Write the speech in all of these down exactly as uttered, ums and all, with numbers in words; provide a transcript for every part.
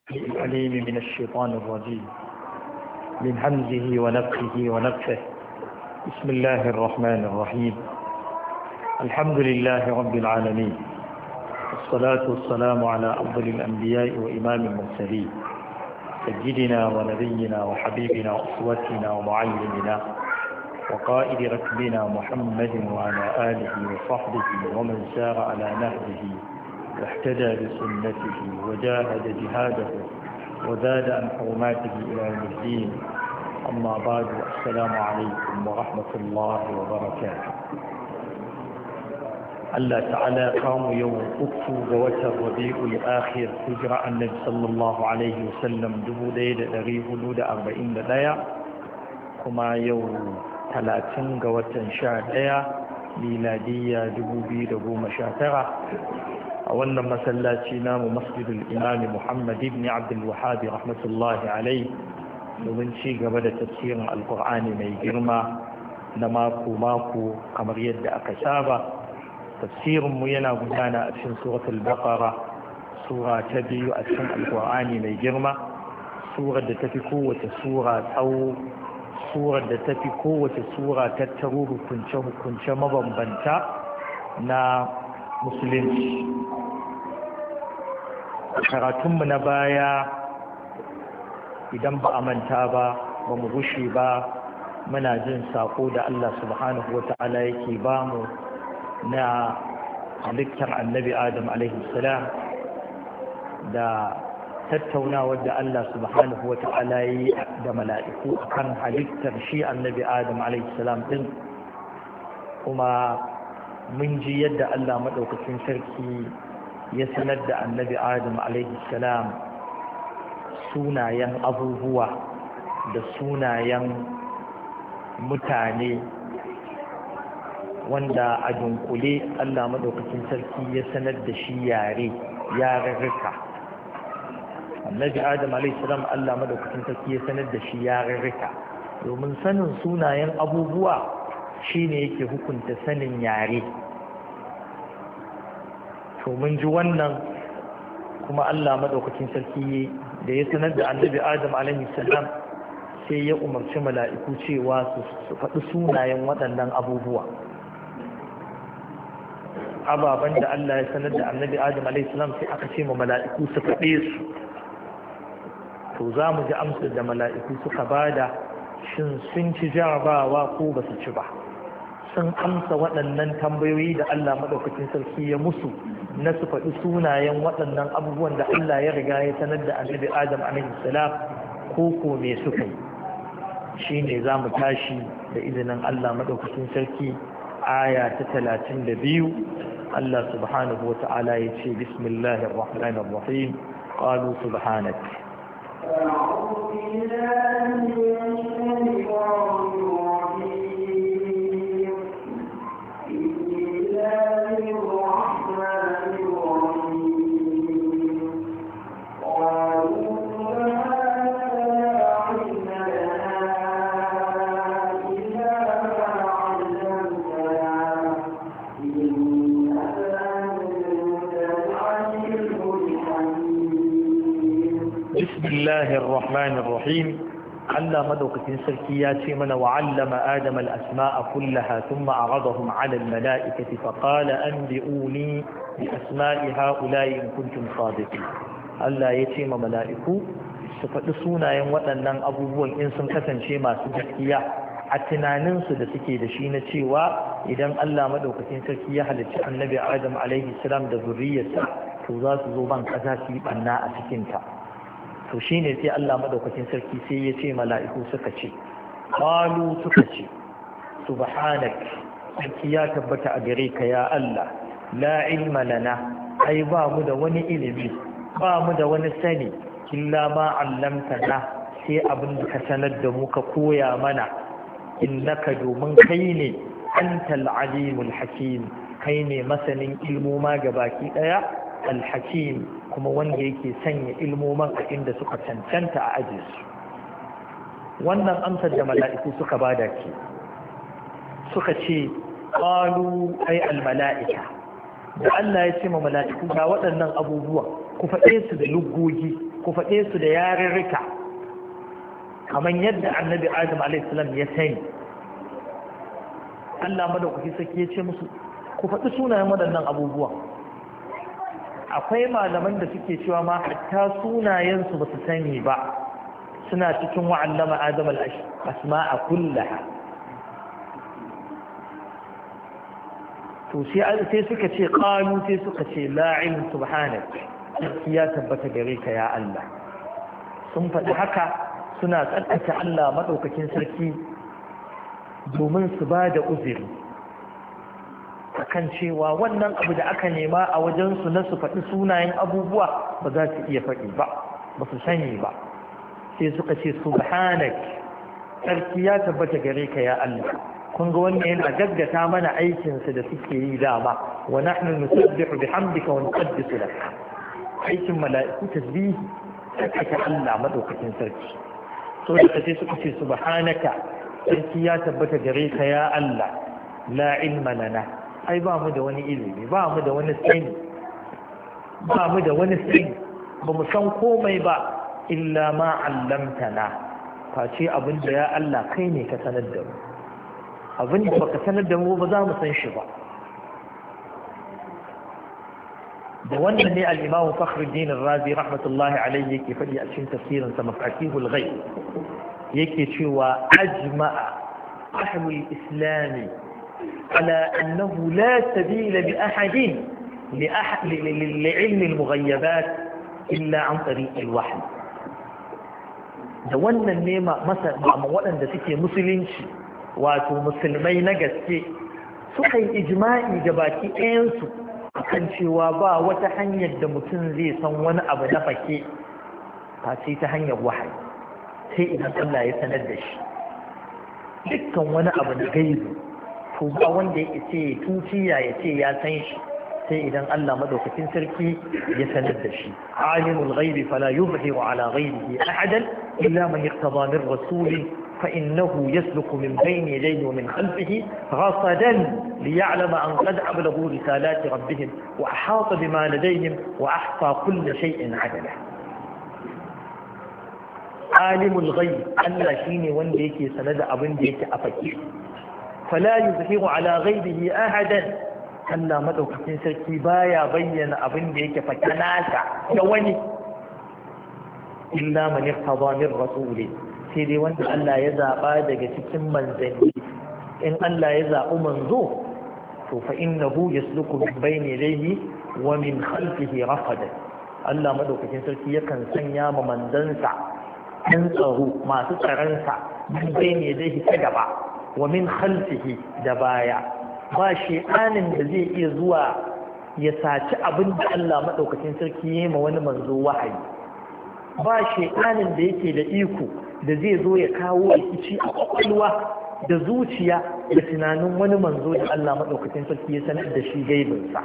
العليم من الشيطان الرجيم من همزه ونفخه ونفخه. بسم الله الرحمن الرحيم. الحمد لله رب العالمين، والصلاة والسلام على أفضل الأنبياء وإمام المرسلين سيدنا ونبينا وحبيبنا وأسوتنا ومعلمنا وقائد ركبنا محمد وعلى آله وصحبه ومن سار على نهجه واحتدى بسنته وجاهد جهاده وزاد عن حرماته إلى يوم الدين. أما بعد، السلام عليكم ورحمة الله وبركاته. الله تعالى قام يوم أكتو جوات الربيع الآخر هجرة النبي صلى الله عليه وسلم دبو ليلة دريه لود أربعين لدايا كما يوم ثلاثين جوات شهر ميلادية دبو بيد قوم شاترة. أولا مسلاتي نام مسجد الإمام محمد بن عبد الوهاب رحمة الله عليه ومن شيء قبل تفسير القرآن من جرمى نماكو ماكو كما يد أكسابة. تفسير مينا قدانا أشن سورة البقرة، سورة تبي أشن القرآن من جرمى، سورة تفكو وتسورة أو سورة تفكو وتسورة تتروه كنشه كنشه مبنبنتا نا musulunci. Karatunmu na baya idan ba a manta ba ba mu rushe ba muna jin sako da Allah subhanahu wa ta'ala yake ba mu na halittar annabi Adam alaihi salam da tattaunawar da Allah subhanahu wa ta'ala yi da mala'iku akan halittar shi annabi Adam alaihi salam din, kuma mun ji yadda Allah maɗaukacin sarki ya sanar da annabi Adam alaihi salam sunayen abubuwa da sunayen mutane wanda a dunkule Allah maɗaukacin sarki ya sanar da shi yare yararrika. Annabi Adam alaihi salam Allah maɗaukacin sarki ya sanar da shi yararrika domin sanin sunayen abubuwa shi ne yake hukunta sanin yare. To mun ji wannan, kuma Allah maɗaukacin sarki da ya sanar da annabi Adam alaihi salam sai ya umarci mala'iku cewa su faɗi sunayen waɗannan abubuwa. Ababen da Allah ya sanar da annabi Adam alaihi salam sai aka ce ma mala'iku su faɗe su. To za mu ji amsar da mala'iku suka bada, shin sun ci jarabawa ko ba su ci ba. Sun amsa waɗannan tambayoyi da Allah maɗaukacin sarki ya musu na su faɗi sunayen waɗannan abubuwan da Allah ya riga ya sanar da annabi Adam alaihi salam ko ko me suka yi. Shine za mu tashi da izinin Allah maɗaukacin sarki aya ta talatin da biyu. Allah subhanahu wa ta'ala ya ce bismillahir rahmanir rahim qalu subhanak أعوذ بالله من الشيطان الرجيم. بسم الله الرحمن الرحيم. قالوا سبحانك لا علم لنا إلا ما علمتنا إنك أنت العليم الحكيم. بسم الله الرحمن الرحيم. Allah madaukakin sarki ya ce mana wa'allama Adam al-asma'a kullaha thumma a'radahum 'ala al-mala'ikati fa qala anbi'uni bi asma'i ha'ula'i in kuntum sadiqin. Allah ya ce ma mala'iku su faɗi sunayen waɗannan abubuwan in sun kasance masu gaskiya a tunaninsu da suke da shi na cewa idan Allah madaukakin sarki ya halicci annabi Adam alaihi salam da zuriyarsa to za su zo ban ƙasa su yi ɓanna a cikinta. To shi ne sai Allah maɗaukacin sarki sai ya ce mala'iku suka ce, ƙalu suka ce, subhanak, sarki ya tabbata a gare ka ya Allah, la ilma lana, ai ba mu da wani ilimi, ba mu da wani sani, illa ma allamtana sai abin da ka sanar da mu ka koya mana, innaka domin kai ne, antal alimul hakim, kai ne masanin ilmoma gabaki ɗaya, al-hakim, kuma wanda yake sanya ilmoman a inda suka cancanta a ajiye su. Wannan amsar da mala'iku suka bada ke suka ce qalu ay al-mala'ika, da Allah ya ce ma mala'iku ga waɗannan abubuwa ku faɗe su da lugogi ku faɗe su da yarurruka kamar yadda annabi Adam alaihi salam ya sani. Allah madaukaki saki ya ce musu ku faɗi sunayen waɗannan abubuwan. Akwai malaman da suke cewa ma hatta sunayensu ba su sani ba suna cikin wa'allama Adam al-asma'a kullaha. to sai suka ce qalu sai suka ce la ilm subhanak, ya tabbata gare ka ya Allah. Sun faɗi haka suna tsarkake Allah madaukakin sarki domin su ba da uzuri akan cewa wannan abu da aka nema a wajensu na su faɗi sunayen abubuwa ba za su iya faɗi ba ba su sani ba. Sai suka ce subhanak, sarki ya tabbata gare ka ya Allah. kun ga wannan yana gaggata mana aikinsu da suke yi dama, wa nahnu nusabbihu bihamdika wa nuqaddisu lak. aikin mala'iku tasbihi tsaka Allah madaukakin sarki. so da kace suka ce subhanaka, sarki ya tabbata gare ka ya Allah. la ilma lana, ai ba mu da wani ilimi, ba mu da wani sani, ba mu da wani sani, ba mu san komai ba illa ma 'allamtana, face abin da ya Allah kai ne ka sanar da mu. abin da baka sanar da mu ba za mu san shi ba. da wannan ne al-Imam Fakhruddin Ar-Razi rahmatullahi alayhi yake faɗi a cikin tafsirin sa Mafatihul Ghaib, yake cewa ajma'a ahlul islam ala annahu la sabila bi ahadin li ahad li ilm al-mughayyabat illa an tariq al-wahy. da wannan ne masa waɗanda suke musulunci wato musulmai na gaske suka yi ijma'i ga baki ɗayansu akan cewa ba wata hanyar da mutum zai san wani abu na fake face ta hanyar wahayi, sai idan Allah ya sanar da shi. dukkan wani abu na gaibu to ba wanda ya ce tuciya ya ce ya san shi sai idan Allah madaukakin sarki ya sanar da shi. alimul ghaibi fala yuzhiru ala ghaibihi ahadan illa man iqtada min rasulin فإنه يسلك من بين يديه ومن خلفه رصدا ليعلم أن قد أبلغوا رسالات ربهم وأحاط بما لديهم وأحصى كل شيء عدلا. عالم الغيب ألا شيني ونديك سند أبن ديك أفكي فلا يظهر على غيبه أحدا ألا مدوك تنسر كبايا بين أبن ديك فكناسا يواني إلا من ارتضى من رسوله، sai dai wanda Allah ya zaɓa daga cikin manzanni. in Allah ya zaɓi manzo to fa innahu yasluku min bayni yadayhi wa min khalfihi rafadan. Allah madaukakin sarki yakan sanya ma manzansa ɗan tsaro masu tsaronsa min bayni yadayhi ta gaba wa min khalfihi da baya. ba shedanin da zai iya zuwa ya saci abin da Allah madaukakin sarki ya yi ma wani manzo wahayi. ba shedanin da yake da iko da zai zo ya kawo rikici a kwakwalwa da zuciya da tunanin wani manzo da Allah maɗaukacin sarki ya sanar da shi gaibinsa.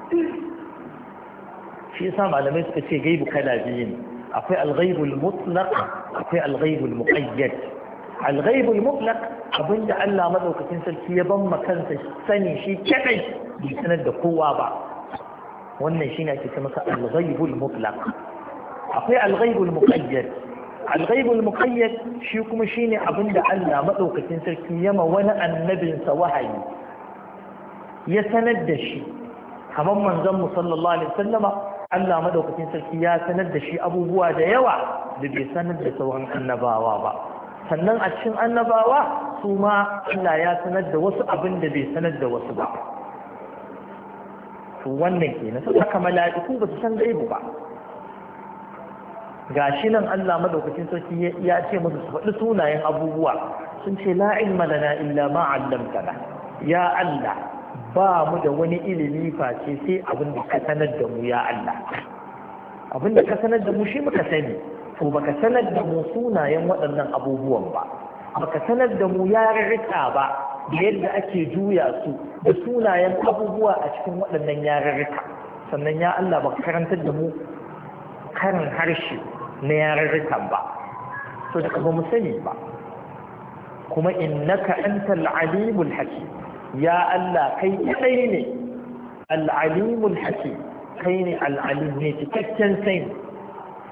shi yasa malamai suka ce gaibu kala biyu ne, akwai alghaibul mutlaq akwai alghaibul muqayyad. alghaibul mutlaq abinda Allah maɗaukacin sarki ya ban kansa sani shi kadai bai sanar da kowa ba, wannan shine ake ce masa alghaibul mutlaq. akwai alghaibul muqayyad. alghaibul muqayyad shi kuma shine abinda Allah madaukakin sarki yama wani annabinsa wahayi ya sanar da shi, kamar manzon mu sallallahu alaihi wasallama Allah madaukakin sarki ya sanar da shi abubuwa da yawa da bai sanar da sauran annabawa ba. sannan a cikin annabawa su ma Allah ya sanar da wasu abin da bai sanar da wasu ba. to wannan kenan haka mala'iku ba su san gaibu ba. gashi nan Allah madaukakin sarki ya ce musu su faɗi sunayen abubuwa, sun ce la ilma lana illa ma 'allamtana. ya Allah ba mu da wani ilimi face sai abin da ka sanar da mu ya Allah. abin da ka sanar da mu shi muka sani, to baka sanar da mu sunayen waɗannan abubuwan ba, baka sanar da mu yarurruka ba da yadda ake juya su da sunayen abubuwa a cikin waɗannan yarurruka. sannan ya Allah baka karantar da mu karin harshe na yarurrukan ba, to da ba mu sani ba. kuma innaka antal alimul hakim, ya Allah kai kadai ne al alimul hakim, kai ne al alim ne cikakken sani.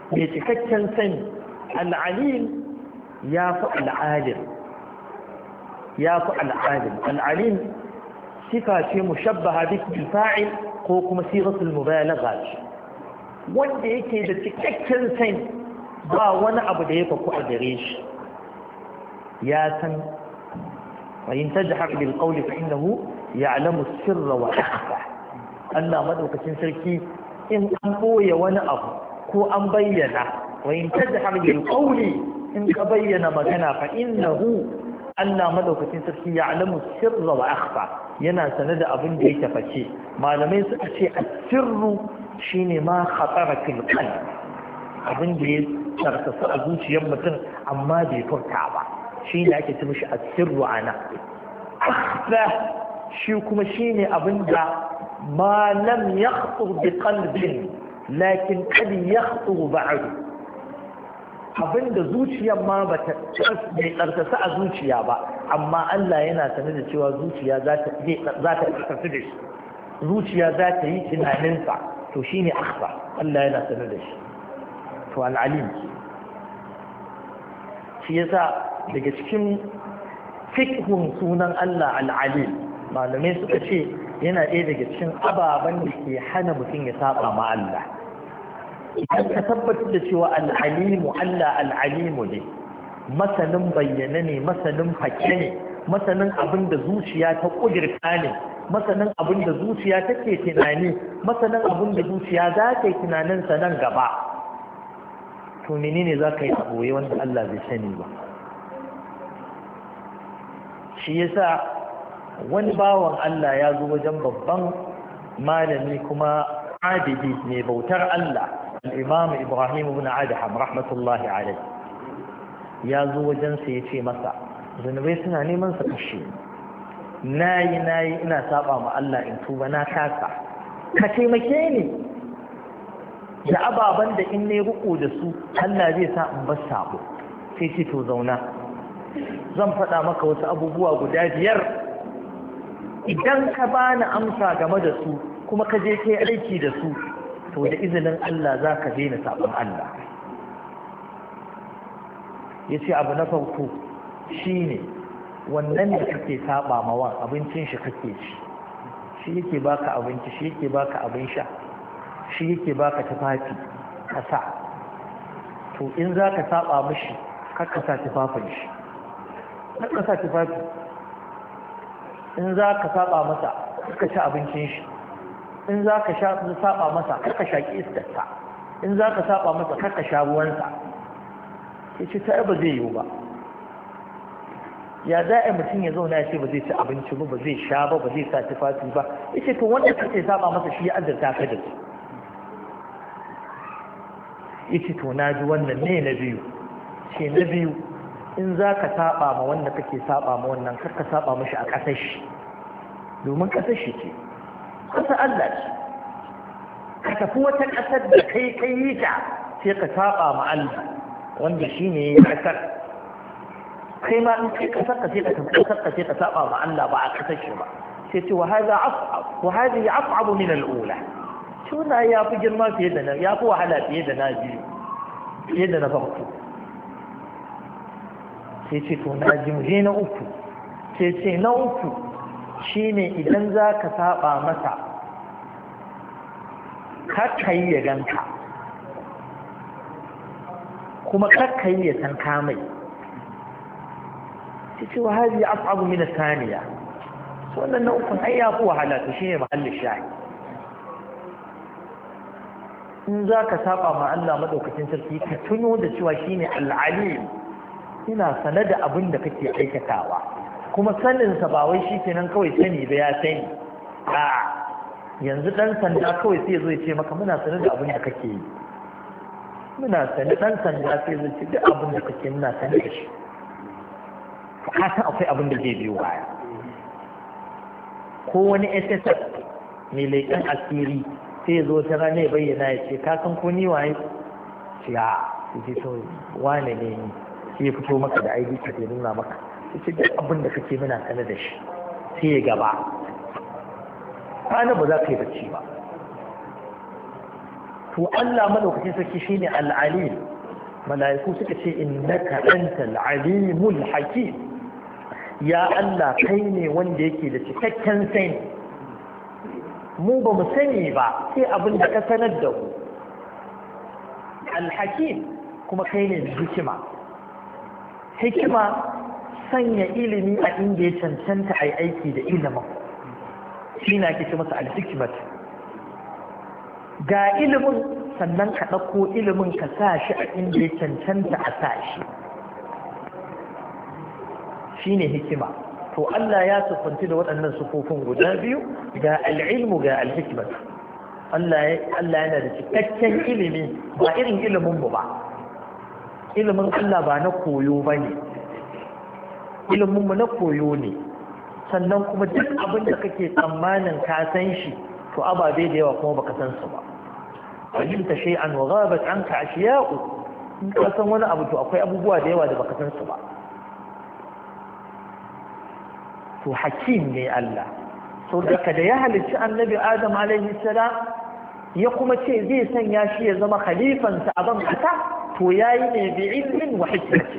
mai cikakken sani. Al'alim ya fi al'alim ya fi al'alim al'alim sifa ce mushabbaha bil fa'il ko kuma sigatul mubalagha ce, wanda yake da cikakken sani ba wani abu da ya faku a gare shi, ya san wa in tajhar bil qawli fa innahu ya'lamu sirra wa akhfa. Allah madaukakin sarki in an boye wani abu ko an bayyana, wa in tajhar bil qawli in ka bayyana magana fa innahu Allah madaukakin sarki ya'lamu sirra wa akhfa, yana sanar da abin da yake face. Malamai suka ce as-sirru shine ma khatara fil qalb, abin da ya tsarkasa a zuciyar mutum amma bai furta ba, shi ne ake ce mishi as-sirru ana. Akhfa shi kuma shine abin da ma lam yakhtur bi qalbin lakin qad yakhtur ba'du, abin da zuciyar ma ba ta tsarkasa a zuciya ba, amma Allah yana sanar da cewa zuciya za ta tsarkasa da shi, zuciya za ta yi tunaninsa, to shi ne akhfa, Allah yana sanar da shi. To al'alim shi yasa daga cikin fikhun sunan Allah al'alim, malamai suka ce yana ɗaya daga cikin ababen da ke hana mutum ya saba ma Allah. Idan ka tabbatar da cewa al'alimu Allah al'alimu ne, masanin bayyana ne, masanin fake ne, masanin abin da zuciya ta ƙudurta ne, masanin abin da zuciya take tunani, masanin abin da zuciya za ta yi tunaninsa nan gaba, to menene za ka yi a ɓoye wanda Allah bai sani ba. Shi yasa wani bawan Allah ya zo wajen babban malami kuma adidi mai bautar Allah, الإمام إبراهيم بن عدحم رحمة الله عليه ya zo wajensa ya ce masa zunubai suna neman sa kashe, nayi nayi ina saba ma Allah in tuba na kasa, ka taimake ni da ababen da in ne ruku da su Allah zai sa in bar sabo. Sai ce to zauna, zan faɗa maka wasu abubuwa guda biyar, idan ka bani amsa game da su kuma ka je kai aiki da su, to da izinin Allah za ka daina sabon Allah. Ya ce abu na farko shi ne wannan da kake saba mawa abincin shi kake ci, shi yake baka abinci, shi yake baka abin sha, shi yake baka tufafi kasa, to in za ka saba mishi kakkasa tufafin shi, kakkasa tufafi. In za ka saba masa kakka ci abincin shi, in za ka saba masa kakka shaƙi iskarsa, in za ka saba masa kakka sha ruwansa. Ya ce ta ba zai yiwu ba, ya za a mutum ya zauna ya ce ba zai ci abinci ba, ba zai sha ba, ba zai sa tufafi ba. Ya ce to wanda kake saba masa shi ya azurta ka da su. Ya ce to na ji wannan ne na biyu, ce na biyu in za ka saba ma wanda kake saba ma wannan kakka saba mashi a ƙasar shi, domin ƙasar shi ce ƙasar Allah ce. Ka tafi wata ƙasar da kai kai yi ta sai ka saba ma Allah wanda shi ne ya ƙasar, kai ma in kai ƙasar ka sai ka tafi ƙasar ka sai ka saba ma Allah ba a ƙasar shi ba. Sai ce wa haza as'ab wa hadhihi as'ab min al-ula, tuna ya fi girma fiye da na, ya fi wahala fiye da na biyu, fiye da na farko. Sai ce to na ji muje na uku. Sai ce na uku shine idan za ka saba masa kakkayi ya ganka kuma kakkayi ya san kamai. Sai ce wa hazi as'abu min as-saniya, so wannan na ukun ai ya fi wahala, to shine mahallin shahi. in za ka saba ma Allah madaukakin sarki ka tuno da cewa shine al-alim, ina sane da abin da kake aikatawa, kuma saninsa ba wai shi kenan kawai sani ba ya sani. a yanzu dan sanda kawai sai zo ya ce maka muna sane da abin da kake yi, muna sane. Dan sanda sai zo ce duk abin da kake muna sane da shi, ka san akwai abin da zai biyo baya. ko wani S S S mai leƙen asiri sai zo ta rana ya bayyana ya ce ka san ko ni waye, ce a sai to wane ne ni, sai ya fito maka da I D ka ya nuna maka, sai duk abin da kake muna sane da shi, sai ya gaba kana ba za ka yi bacci ba. to Allah madaukakin sarki shine al-alim mala'iku suka ce innaka antal alimul hakim ya Allah kai ne wanda yake da cikakken sani mu ba mu sani ba sai abin da ka sanar da ku al-hakim kuma kai ne hikima hikima sanya ilimi a inda ya cancanta ai aiki da ilimin shi na ake ce masa al-hikmat ga ilimin sannan ka ɗauko ilimin ka sa shi a inda ya cancanta a sa shi shi ne hikima to Allah ya siffanci da waɗannan sufofin guda biyu ga al'ilmu ga al-hikmat Allah yana da cikakken ilimi ba irin ilimin mu ba ilimin Allah ba na koyo ba ne ilimin mu na koyo ne sannan kuma duk abin da kake tsammanin ka san shi to ababe da yawa kuma baka san su ba fahimta shay'an wa ghabat anka ashiya'u in ka san wani abu to akwai abubuwa da yawa da baka san su ba to hakim ne Allah so daga da ya halicci annabi Adam alaihi salam ya kuma ce zai sanya shi ya zama khalifansa a ban kasa to yayi ne bi ilmin wa hikmati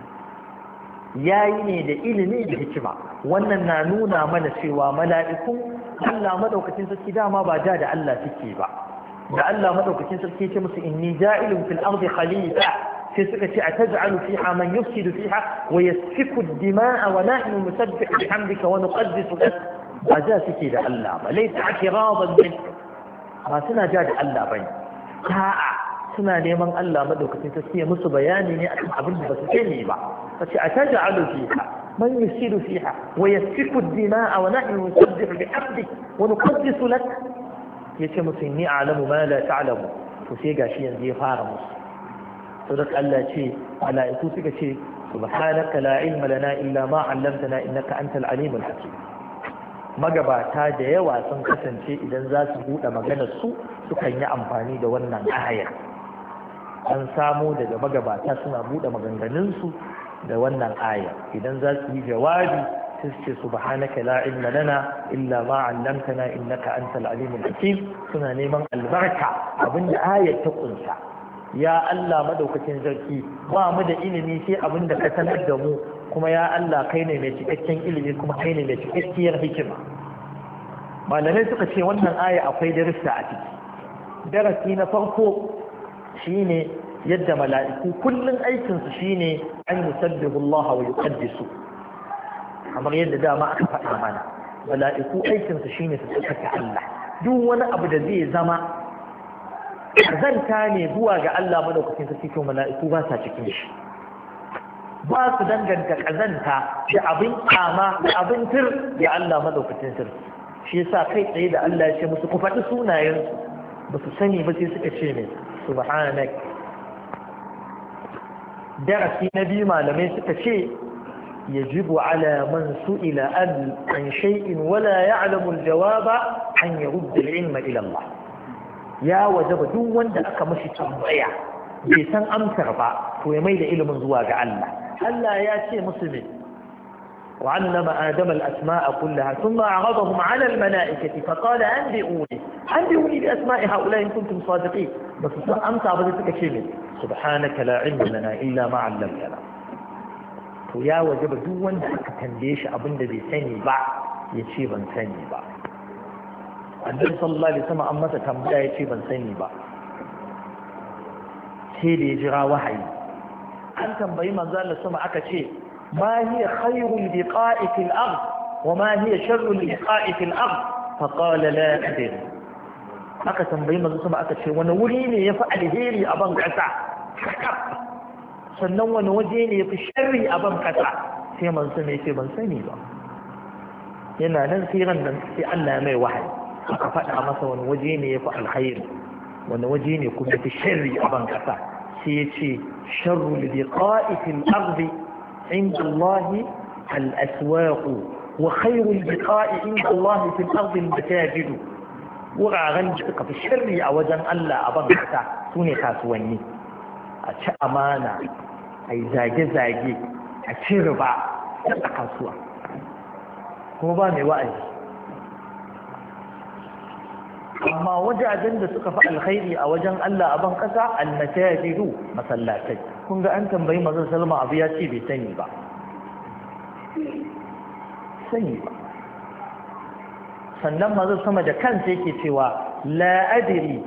yayi ne da ilimi da hikima wannan na nuna mana cewa mala'ikun Allah madaukakin sarki dama ba da da Allah suke ba da Allah madaukakin sarki ya ce musu inni ja'ilun fil ardi khalifa sai suka ce ataj'alu fiha man yufsidu fiha wa yasfiku ad-dima'a wa nahnu nusabbihu bihamdika wa nuqaddisu lak ba da suke da Allah ba laysa i'tiradan min ba suna ja da Allah bane a'a suna neman Allah madaukakin sarki ya musu bayani ne akan abin da ba su sani ba kace ataj'alu fiha من يفسد فيها ويسفك الدماء ونحن نسبح بحمدك ونقدس لك yace musu ni a'lamu ma la ta'lamu to sai gashi yanzu ya fara musu to da Allah ce mala'iku suka ce subhanaka la ilma lana illa ma 'allamtana innaka antal alimul hakim magabata da yawa sun kasance idan za su bude maganar su sukan yi amfani da wannan aya an samu daga magabata suna bude maganganun su da wannan aya idan za su yi jawabi sai su ce subhanaka la ilma lana illa ma 'allamtana innaka antal alimul hakim suna neman albarka abinda ayar ta kunsa ya Allah madaukakin sarki ba mu da ilimi sai abinda ka sanar da mu kuma ya Allah kai ne mai cikakken ilimi kuma kai ne mai cikakkiyar hikima malamai suka ce wannan aya akwai darussa a ciki darasi na farko shine yadda mala'iku kullun aikinsu shine an yusabbihu Allah wa yuqaddisu kamar yadda dama aka faɗa mana mala'iku aikinsu shine su tsaka Allah duk wani abu da zai zama kazanta ne zuwa ga Allah madaukakin sarki to mala'iku ba sa cikin shi ba su danganta kazanta da abin kama da abin tir ya Allah madaukakin sarki shi yasa kai tsaye da Allah ya ce musu ku faɗi sunayensu ba su sani ba sai suka ce ne subhanak darasi na biyu malamai suka ce yajibu ala man su'ila an shay'in wala ya'lamu al-jawaba an yurda al-ilma ila Allah ya wajaba duk wanda aka mashi tambaya bai san amsar ba to ya maida ilimin zuwa ga Allah Allah ya ce musu ne وعلم آدم الأسماء كلها ثم أعرضهم على الملائكة فقال أنبئوني أنبئوني بأسماء هؤلاء إن كنتم صادقين بس أمسى بذلك شيء سبحانك لا علم لنا إلا ما علمتنا ويا وجب دون تنديش أبن ذي سني بعد يشيبا سني بعد النبي صلى الله عليه وسلم أما تتنبأ يشيبا سني بعد سيدي جرى وحي أنت بما زال السماء أكشي ما هي خير البقاء في الأرض وما هي شر البقاء في الأرض فقال لا أدري aka tambayi manzo sama aka ce wani wuri ne ya fi alheri a ban kasa sannan wani waje ne ya fi sharri a ban kasa sai manzo ne ce ban sani ba yana nan sai ran nan sai Allah ya mai wahayi aka faɗa masa wani waje ne ya fi alkhairi wani waje ne kuma ya fi sharri a ban kasa sai ya ce sharru liqa'i fil ardi inda Allah al-aswaq wa khayru liqa'i inda Allah fil ardi al-masajid wuraren da suka fi shirri a wajen Allah a ban kasa su ne kasuwanni a ci amana a yi zage-zage a ci riba a kasuwa kuma ba mai wa'azi amma wajajen da suka fi alkhairi a wajen Allah a ban kasa almasajidu masallatai kun ga an tambayi manzon sallama abu ya ce bai sani ba sani ba sannan manzon sama da kansa yake cewa la adri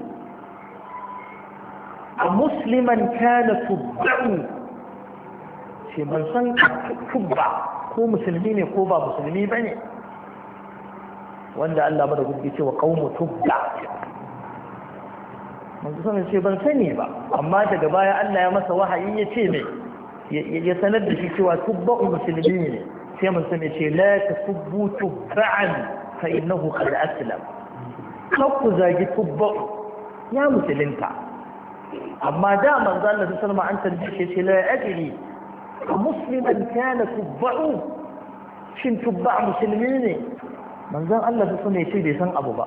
a musliman kana tubba'u ce ban san tubba ko musulmi ne ko ba musulmi bane wanda Allah bada gudu ce wa qaumu tubba manzo sanin ce ban sani ba amma daga baya Allah ya masa wahayi ya ce ne ya sanar da shi cewa tubba musulmi ne sai mun sani ce la tasubbu tubba'an fa innahu qad aslam ku zagi tubba ya musulunta amma da manzo Allah sallallahu alaihi wasallam an tambaye ce la ajri musliman kana tubba'u shin tubba musulmi ne manzon Allah su ne ce bai san abu ba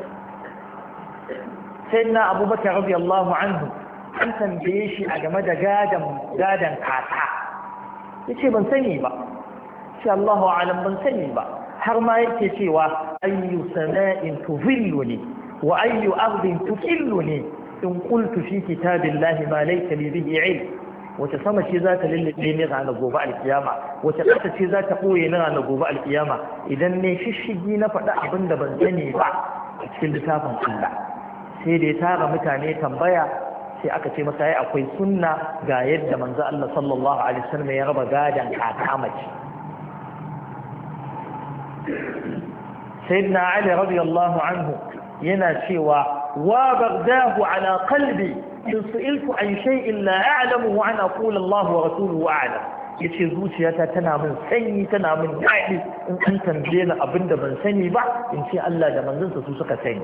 sai na abubakar radiyallahu anhu an tambaye shi a game da gadan gadan kaka yace ban sani ba sai Allahu a'lam ban sani ba har ma yake cewa ayyu sama'in tuzilluni wa ayyu ardin tukilluni in qultu fi kitabillahi ma laysa li bihi ilm wace sama ce za ta lullube ni ranar gobe alkiyama wace ƙasa ce za ta ɓoye ni ranar gobe alkiyama idan ne shishigi na faɗa abin da ban sani ba a cikin littafin Allah sai da ya tara mutane tambaya sai aka ce masa ai akwai sunna ga yadda manzo Allah sallallahu alaihi wasallam ya raba gadan kaka mace sayyidina Ali radiyallahu anhu yana cewa wa bagdahu ala qalbi in su'iltu an shay'in la a'lamu wa an aqula Allah wa rasuluhu a'lam yace zuciyata tana min sanyi tana min daɗi in an tambaye ni abinda ban sani ba in ce Allah da manzonsa su suka sani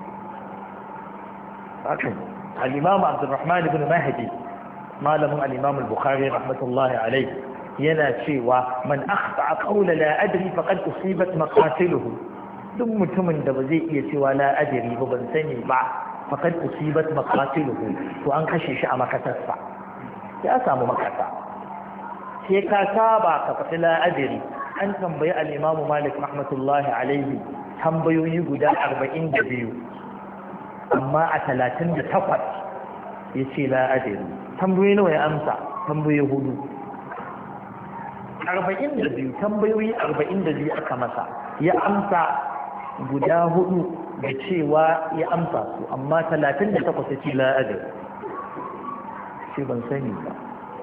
haka al-Imam Abdurrahman ibn Mahdi malamin al-Imam al-Bukhari rahmatullahi alayhi yana cewa man akhta qawla la adri faqad usibat maqatiluhu duk mutumin da ba zai iya cewa la adri ba ban sani ba faƙad usibat maqatiluhu to an kashe shi a makatarsa ya samu makata sai ka saba ka fati la'adiri an tambayi al-Imam Malik rahmatullahi alaihi tambayoyi guda arba'in da biyu amma a talatin da takwas ya ce la'adiri tambayoyi nawa ya amsa tambayoyi hudu arba'in da biyu tambayoyi arba'in da biyu aka masa ya amsa guda hudu da cewa ya amsa su amma talatin da takwas ce la'adar shi ban sani ba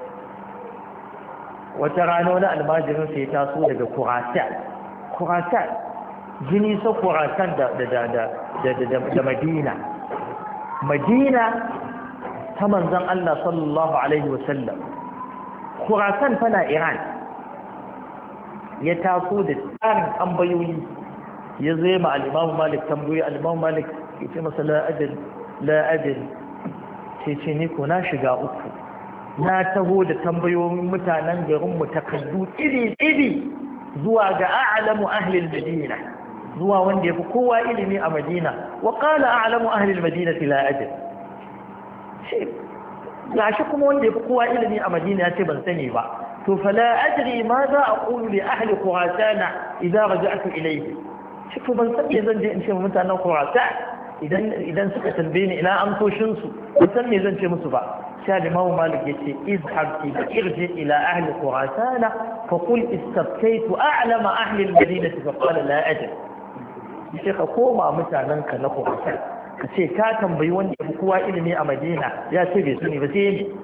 wata rana wani almajirin sai ya taso daga Khurasan Khurasan jini sa Khurasan da da da da da Madina Madina ta manzon Allah sallallahu alaihi wasallam Khurasan tana Iran ya taso da tsarin tambayoyi ya zai ma al'imamu malik tambayi al'imamu malik ya ce masa la'adil la'adil ce ce ni ko na shiga uku na taho da tambayoyin mutanen garinmu takardu iri-iri zuwa ga a'lamu ahlil madina zuwa wanda ya fi kowa ilimi a madina wa qala a'lamu ahlil madina la'adil ce ga shi kuma wanda ya fi kowa ilimi a madina ya ce ban sani ba to fala adri ma za a qulu li ahli khurasana idza raja'tu ilayhi shi ko ban san me zan je in ce mutanen Khurasan idan idan suka tambaye ni ina amsoshin su ban san me zan ce musu ba sai Imam Malik yace izhab ila irji ila ahli Khurasan fa qul istabtaytu a'lama ahli al-madinah fa qala la adri shi ka koma mutanen ka na Khurasan ka ce ka tambayi wanda ya fi kowa ilimi a Madina ya ce bai sani ba sai ne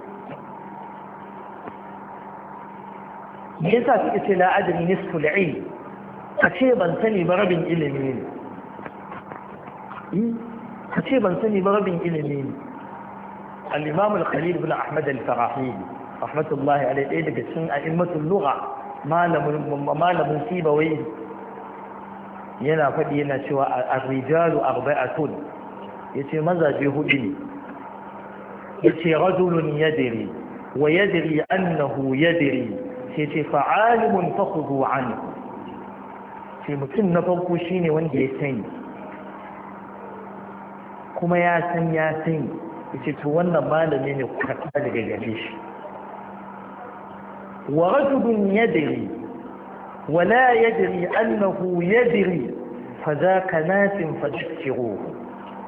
me yasa kike ce la adri nisfu al-ilm ka ce ban sani ba rabin ilimi ne ka ce ban sani ba rabin ilimi ne al-imam al-khalil ibn ahmad al-farahili rahmatullahi alayhi ɗaya daga cikin a'immatul lugha malamin malamin sibawai yana faɗi yana cewa ar-rijalu arba'atun yace mazaje hudu ne yace rajulun yadri wa yadri annahu yadri yace fa'alimun fakhudhu anhu sai mutum na farko shine wanda ya sani kuma ya san ya sani yace to wannan malami ne kuka daga gare shi wa rajulun yadri wa la yadri annahu yadri fa zaka nasin fadhkiruhu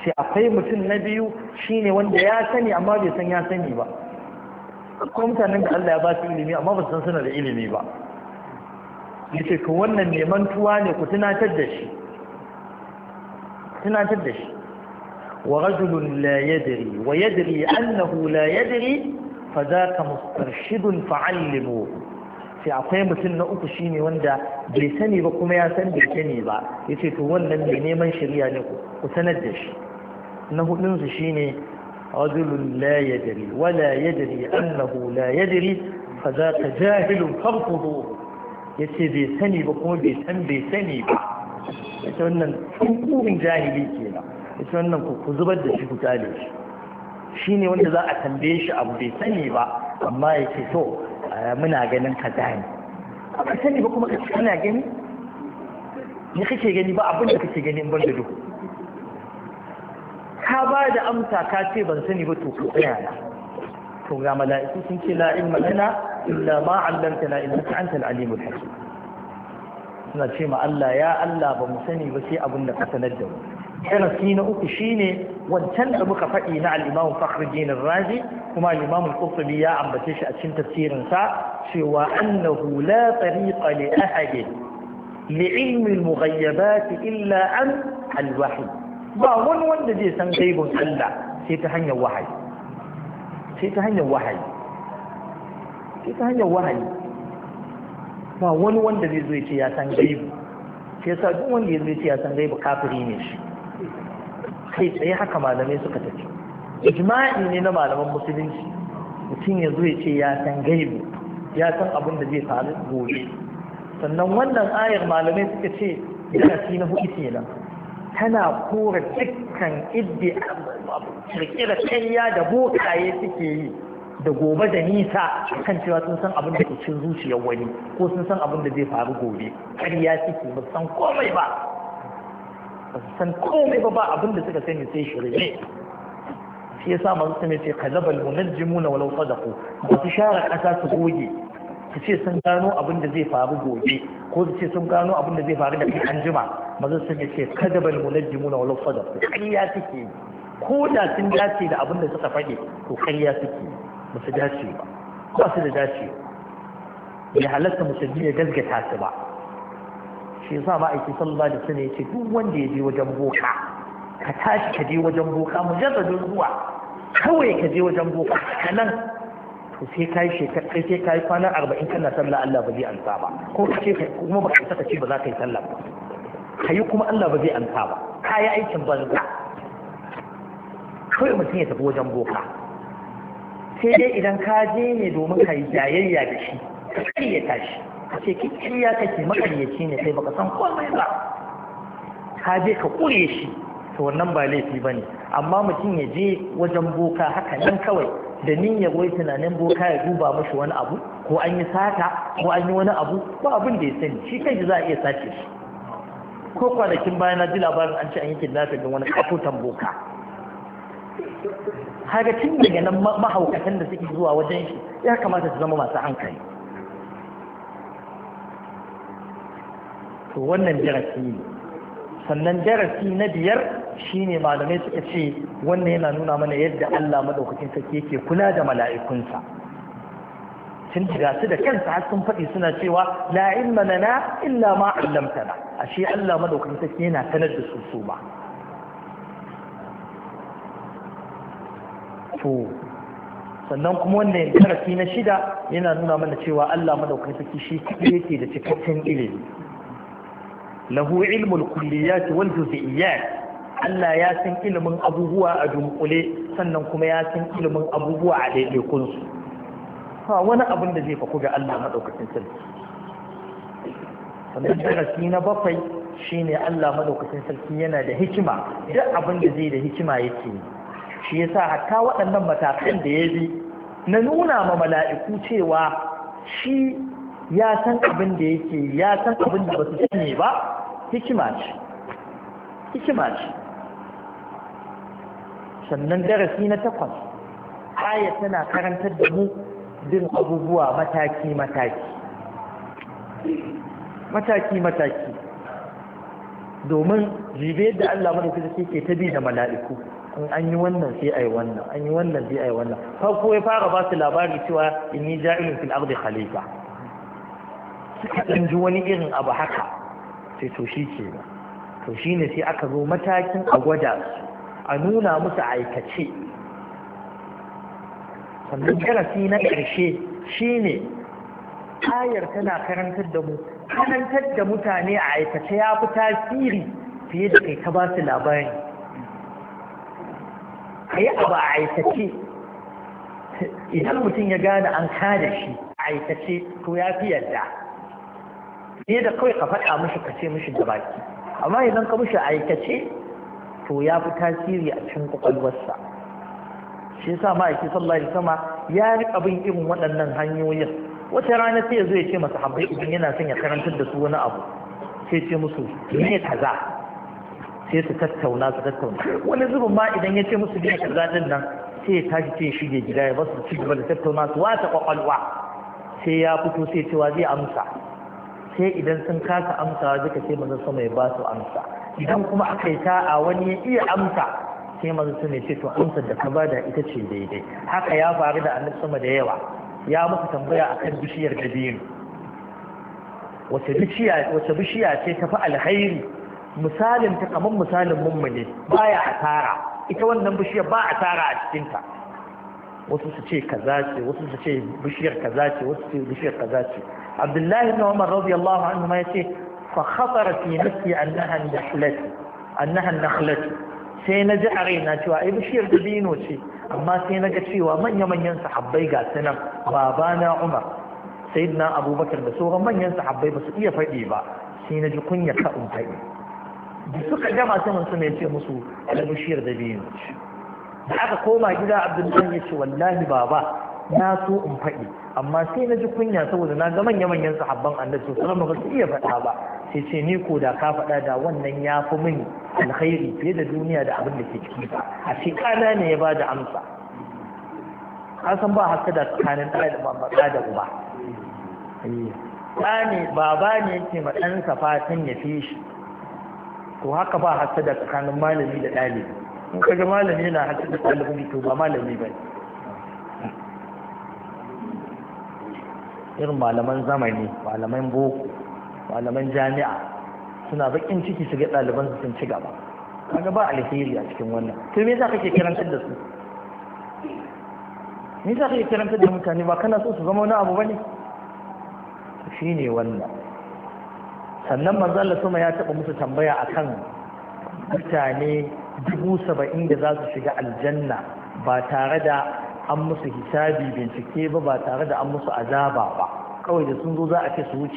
sai akwai mutum na biyu shine wanda ya sani amma bai san ya sani ba. Akwai mutanen da Allah ya ba su ilimi amma ba su san suna da ilimi ba. Yace ko wannan neman tuwa ne ku tunatar da shi tunatar da shi wa rajulun la yadri wa yadri annahu la yadri fa zaka mustarshidun fa'allimuhu. sai akwai mutum na uku shine wanda bai sani ba kuma ya san bai sani ba yace to wannan mai neman shari'a ne ku sanar da shi. na hudun su shine rajulun la yadri wa la yadri annahu la yadri fa zaka jahilun farfuduhu. yace bai sani ba kuma bai san bai sani ba. yace wannan tsukurin jahili kenan. yace wannan ku zubar da shi ku tale shi. shine wanda za a tambaye shi abu bai sani ba amma yace to muna ganin kaza ne. ka sani ba kuma kace kana gani ne kake gani ba abin da kake gani in ban da duhu. ka ba da amsa ka ce ban sani ba to ku tsaya na. to ga mala'iku sun ce la ilma lana illa ma 'allamtana innaka antal alimul hakim. suna ce ma Allah ya Allah ba mu sani ba sai abin da ka sanar da mu. darasi na uku shine wancan da muka faɗi na al-Imam Fakhruddin Ar-Razi kuma al-Imam Al-Qurtubi ya ambace shi a cikin tafsirin sa cewa annahu la tariqa li ahadin li ilmi al-mughayyabat illa an al-wahy. ba wani wanda zai san gaibin Allah sai ta hanyar wahayi sai ta hanyar wahayi sai ta hanyar wahayi ba wani wanda zai zo ya ce ya san gaibu. sai yasa duk wanda ya zo ya ce ya san gaibu kafiri ne shi kai tsaye. haka malamai suka tafi ijma'i ne na malaman musulunci. mutum ya zo ya ce ya san gaibu ya san abin da zai faru gobe. sannan wannan ayar malamai suka ce darasi na hudu kenan tana kora dukkan iddi kirkira kariya da bokaye suke yi da gobe da nisa kan cewa sun san abin da ke cin zuciyar wani ko sun san abin da zai faru gobe. kariya suke ba san komai ba ba san komai ba ba abin da suka sani sai shirye. shi yasa manzo sai ce kazabal munajjimuna walau sadaqu ba su share kasa su goge su ce sun gano abin da zai faru gobe ko su ce sun gano abin da zai faru da kai an jima. manzo sai ce kazabal munajjimuna walau sadaqu kariya suke ko da sun dace da abin da suka faɗi to kariya suke ba su dace ba ba su da dace ya halatta musulmi ya gaskata su ba. shi yasa ma'aiki sallallahu alaihi wasallam yace duk wanda ya je wajen boka ka tashi ka je wajen boka mujarradin zuwa kawai ka je wajen boka kanan to sai kai shekar sai sai kai kwana arba'in kana sallah Allah ba zai ansa ba ko kace kuma ba ka saka ce ba za ka yi sallah ba kai kuma Allah ba zai ansa ba kai aikin banza. kawai mutum ya tafi wajen boka sai dai idan ka je ne domin ka yi jayayya da shi ka ya tashi ka ce kiriya kake makaryaci ne sai baka san komai ba ka je ka kure shi to wannan ba laifi bane. amma mutum ya je wajen boka haka nan kawai da niyyar wai tunanin boka ya duba mashi wani abu ko an yi sata ko an yi wani abu ba abin da ya sani shi kai za a iya sace shi. ko kwanakin bayan na ji labarin an ce an yi kidnapping din wani katotan boka. haka tun daga nan mahaukatan da suke zuwa wajen shi ya kamata su zama masu hankali. to wannan darasi ne. sannan darasi na biyar shine malamai suka ce wannan yana nuna mana yadda Allah madaukakin sarki yake kula da mala'ikunsa. tun daga su da kansa har sun faɗi suna cewa la ilma lana illa ma 'allamtana. ashe Allah madaukakin sarki yana sanar da su su ba. to sannan kuma wannan darasi na shida yana nuna mana cewa Allah madaukakin sarki shi yake da cikakken ilimi. lahu ilmul kulliyat wal juz'iyat. Allah ya san ilimin abubuwa a dunkule sannan kuma ya san ilimin abubuwa a daidaikun su. ha wani abin da zai faku ga Allah madaukakin sarki. sannan darasi na bakwai shine Allah madaukakin sarki yana da hikima. duk abin da zai da hikima yake shi yasa hatta waɗannan matakan da ya bi na nuna ma mala'iku cewa shi ya san abin da yake ya san abin da ba su sani ba hikima ce hikima ce. sannan darasi na takwas aya tana karantar da mu bin abubuwa mataki mataki mataki mataki domin jibe da Allah madaukakin ke ta bi da mala'iku in an yi wannan sai ai wannan an yi wannan sai ai wannan farko ya fara ba su labari cewa inni ja'ilun fil ardi khalifa suka dan ji wani irin abu haka sai to shi ke ba to shine sai aka zo matakin a gwada su a nuna musu aikace sannan darasi na ƙarshe shine ayar tana karantar da mu karantar da mutane a aikace ya fi tasiri fiye da kai ta ba su labari ka yi abu a aikace idan mutum ya gane an kada shi a aikace to ya fi yadda fiye da kawai ka faɗa mishi ka ce mishi da baki amma idan ka mishi aikace to ya fi tasiri a cikin kwakwalwarsa shi yasa ma'aiki sallallahu alaihi wasallam ya riƙa bin irin waɗannan hanyoyin wata rana sai ya zo ya ce masa habbai idan yana son ya karantar da su wani abu sai ce musu ne kaza sai su tattauna su tattauna wani zubin ma idan ya ce musu ne kaza din nan sai ya tashi sai ya shige gida ya basu ci gaba da tattauna su wata kwakwalwa sai ya fito sai cewa zai amsa sai idan sun kasa amsawa duka sai manzon sama ya ba su amsa idan kuma aka yi ta'a wani ya iya amsa sai manzon sama ya ce to amsar da ka bada ita ce daidai haka ya faru da annabi sama da yawa ya muku tambaya akan bishiyar dabino wace bishiya wace bishiya ce ta fi alkhairi misalin ta kamar misalin mummune baya asara ita wannan bishiyar ba asara a cikin ta wasu su ce kaza ce wasu su ce bishiyar kaza ce wasu su ce bishiyar kaza ce Abdullahi ibn Umar radiyallahu anhu ma yace fa khatara fi nafsi annaha an-nakhlat annaha an-nakhlat sai na ji a raina cewa ai bishiyar dabino ce amma sai na ga cewa manya-manyan sahabbai ga sunan babana Umar sayyidina Abubakar da sauran manyan sahabbai ba su iya faɗi ba sai na ji kunya ka in faɗi da suka gama saman su ne ce musu ai bishiyar dabino ce da aka koma gida Abdullahi ya ce wallahi baba na so in faɗi amma sai na ji kunya saboda na ga manya-manyan sahabban annabi sallallahu alaihi wasallam ba su iya faɗa ba sai ce ni ko da ka faɗa da wannan ya fi mini alkhairi fiye da duniya da abin da ke ciki ba a ce kana ne ya ba da amsa an san ba haka da tsakanin ɗa da uba ɗa ne baba ne yake ma ɗansa fatan ya fi shi to haka ba haka da tsakanin malami da ɗalibi in kaga malami yana haka da ɗalibi to ba malami ba irin malaman zamani malaman boko malaman jami'a suna bakin ciki su ga ɗaliban su sun ci gaba kaga ba alheri a cikin wannan to me yasa kake kirantar da su me yasa kake kirantar da mutane ba kana so su zama wani abu bane shine wannan sannan manzo Allah sama ya taba musu tambaya akan mutane dubu saba'in da za su shiga aljanna ba tare da an musu hisabi bincike ba ba tare da an musu azaba ba kawai da sun zo za a ce su wuce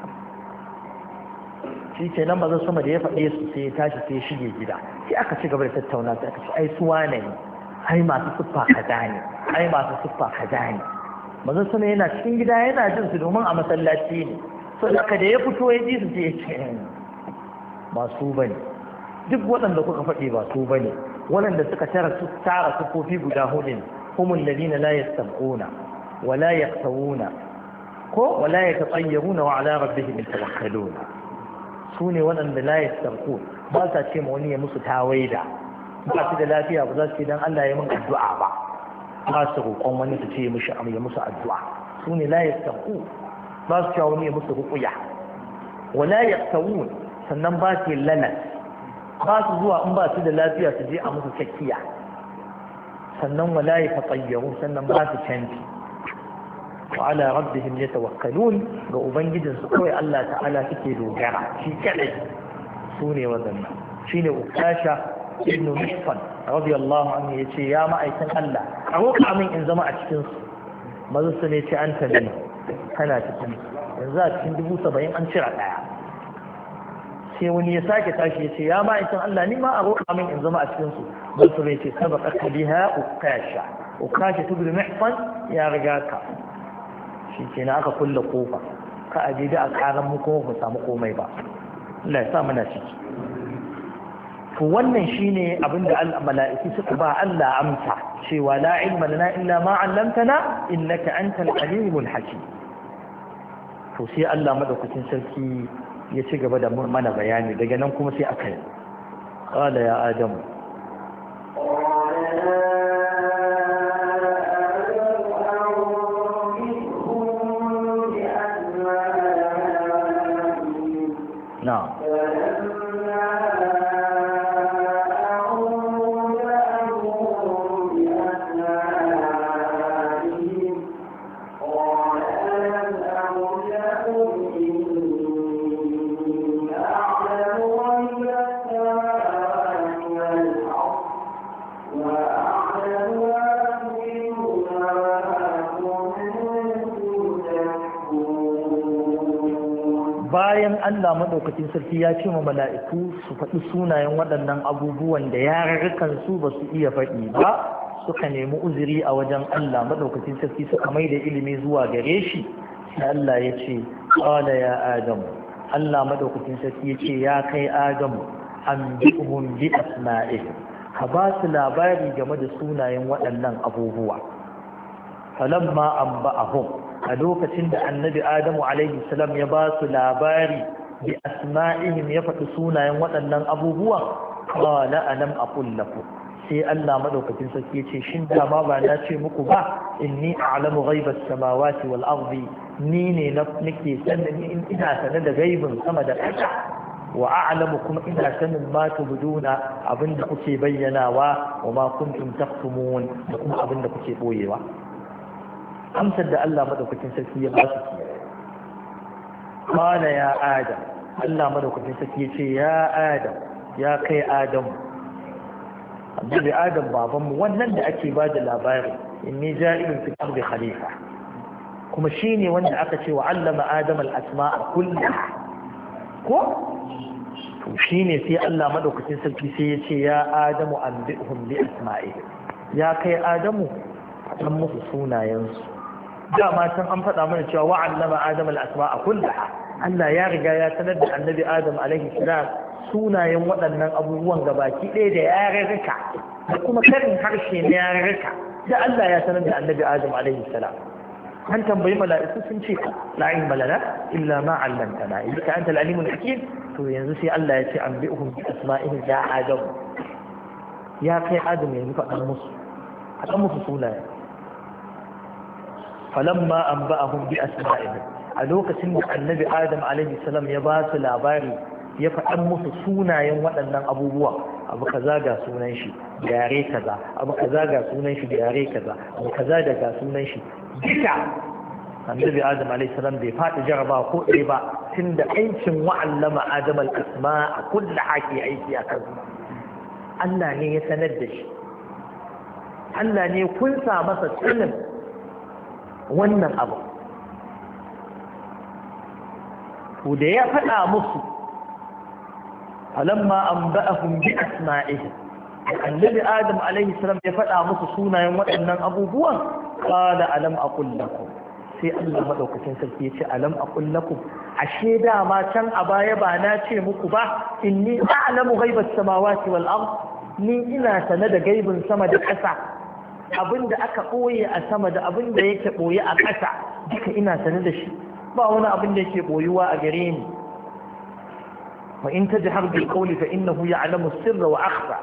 shi ke nan mazan sama da ya faɗe su sai ya tashi sai ya shige gida sai aka ci gaba da tattauna sai aka ce ai su wane ne ai masu siffa kaza ne ai masu siffa kaza ne mazan sama yana cikin gida yana jin su domin a masallaci ne so da da ya fito ya ji su sai ya ce ba su bane duk waɗanda kuka faɗi ba su bane waɗanda suka tara su tara sufofi guda hudu ne humul ladina la yastabquna wa la yaqtawuna ko wa la yatatayyaruna wa ala rabbihim yatawakkaluna su ne waɗanda la yastabqun ba sa ce ma wani ya musu tawaida ba su da lafiya ba za su ce dan Allah ya min addu'a ba ba su roƙon wani su ce mishi ya musu addu'a su ne la yastabqun ba su ce wani ya musu ruqya wa la yaqtawun sannan ba su lalat ba su zuwa in ba su da lafiya su je a musu tsakiya sannan wala ya fatayyaru sannan ba su canfi wa ala rabbihim yatawakkalun ga ubangijin su kawai Allah ta'ala suke dogara shi kadai su ne wadannan shine ukasha ibn mishfan radiyallahu anhu yace ya ma'aikin Allah a roƙa min in zama a cikin su mazu su ne ce an tabi kana cikin yanzu a cikin dubu saba'in an cira daya sai wani ya sake tashi ya ce ya ma'aikin Allah ni ma a roƙa min in zama a cikin su don su bai ce sabaka ka biha ukasha ukasha tubul mihsan ya riga ka shi ke na aka kulle kofa ka aje da a karan mu kuma ba samu komai ba Allah ya sa mana ciki to wannan shine abinda mala'iku suka ba Allah amsa cewa la ilma lana illa ma 'allamtana innaka antal alimul hakim to sai Allah madaukakin sarki ya ci gaba da mana bayani daga nan kuma sai aka yi qala ya adamu na'am bayan Allah madaukakin sarki ya ce wa mala'iku su faɗi sunayen waɗannan abubuwan da yarurrukan su ba su iya faɗi ba suka nemi uzuri a wajen Allah madaukakin sarki suka mai da ilimi zuwa gare shi sai Allah ya ce qala ya adamu Allah madaukakin sarki ya ce ya kai adamu anbi'hum bi asma'ihim ka ba su labari game da sunayen waɗannan abubuwa falamma anba'ahum a lokacin da annabi adamu alaihi salam ya ba su labari bi asma'ihim ya faɗi sunayen waɗannan abubuwa qala alam aqul lakum sai Allah madaukakin sarki yace shin da ma ba na ce muku ba inni a'lamu ghaibas samawati wal ardi ni ne nake sanin ina sanar da gaibin sama da ƙasa wa a'lamu kuma ina sanin ma tubduna abinda kuke bayyanawa wa ma kuntum taktumun da kuma abinda kuke boyewa amsar da Allah madaukakin sarki ya ba su ki qala ya adam Allah madaukakin sarki ya ce ya adam ya kai adam Abdul Adam babanmu wannan da ake ba da labari inni ja'ilun fil ardi khalifa kuma shine wanda aka ce wa allama adam al asma'a kullaha ko to shine sai Allah madaukakin sarki sai ya ce ya adamu anbi'hum bi asma'ihim ya kai adamu dan musu sunayensu dama can an faɗa mana cewa wa allama adam al asma'a kullaha Allah ya riga ya sanar da annabi Adam alaihi salam sunayen waɗannan abubuwan gabaki ɗaya da yarurruka da kuma karin harshe na yarurruka da Allah ya sanar da annabi Adam alaihi salam an tambayi mala'iku sun ce la ilma lana illa ma 'allamtana innaka antal alimul hakim to yanzu sai Allah ya ce anbi'uhum bi asma'ihim ya Adam ya kai Adam yanzu faɗan musu faɗan musu sunaye falamma anba'ahum bi asma'ihim a lokacin da annabi Adam alaihi salam ya ba su labari ya faɗan musu sunayen waɗannan abubuwa abu kaza ga sunan shi da yare kaza abu kaza ga sunan shi da yare kaza abu kaza da ga sunan shi duka annabi Adam alaihi salam bai faɗi jaraba ko ɗaya ba tunda aikin wa'allama Adam al-asma kullu haki aiki a kansa Allah ne ya sanar da shi Allah ne kun sa masa sanin wannan abu to da ya faɗa musu falamma anba'ahum bi asma'ihim annabi Adam alaihi salam ya faɗa musu sunayen waɗannan abubuwan qala alam aqul lakum sai Allah madaukakin sarki ya ce alam aqul lakum ashe da ma can a baya ba na ce muku ba inni a'lamu ghaibas samawati wal ard ni ina sane da gaibin sama da ƙasa abinda aka ɓoye a sama da abinda yake ɓoye a ƙasa duka ina sane da shi ba wani abin da yake boyuwa a gare ni wa in tajhar bil qawli fa innahu ya'lamu sirra wa akhfa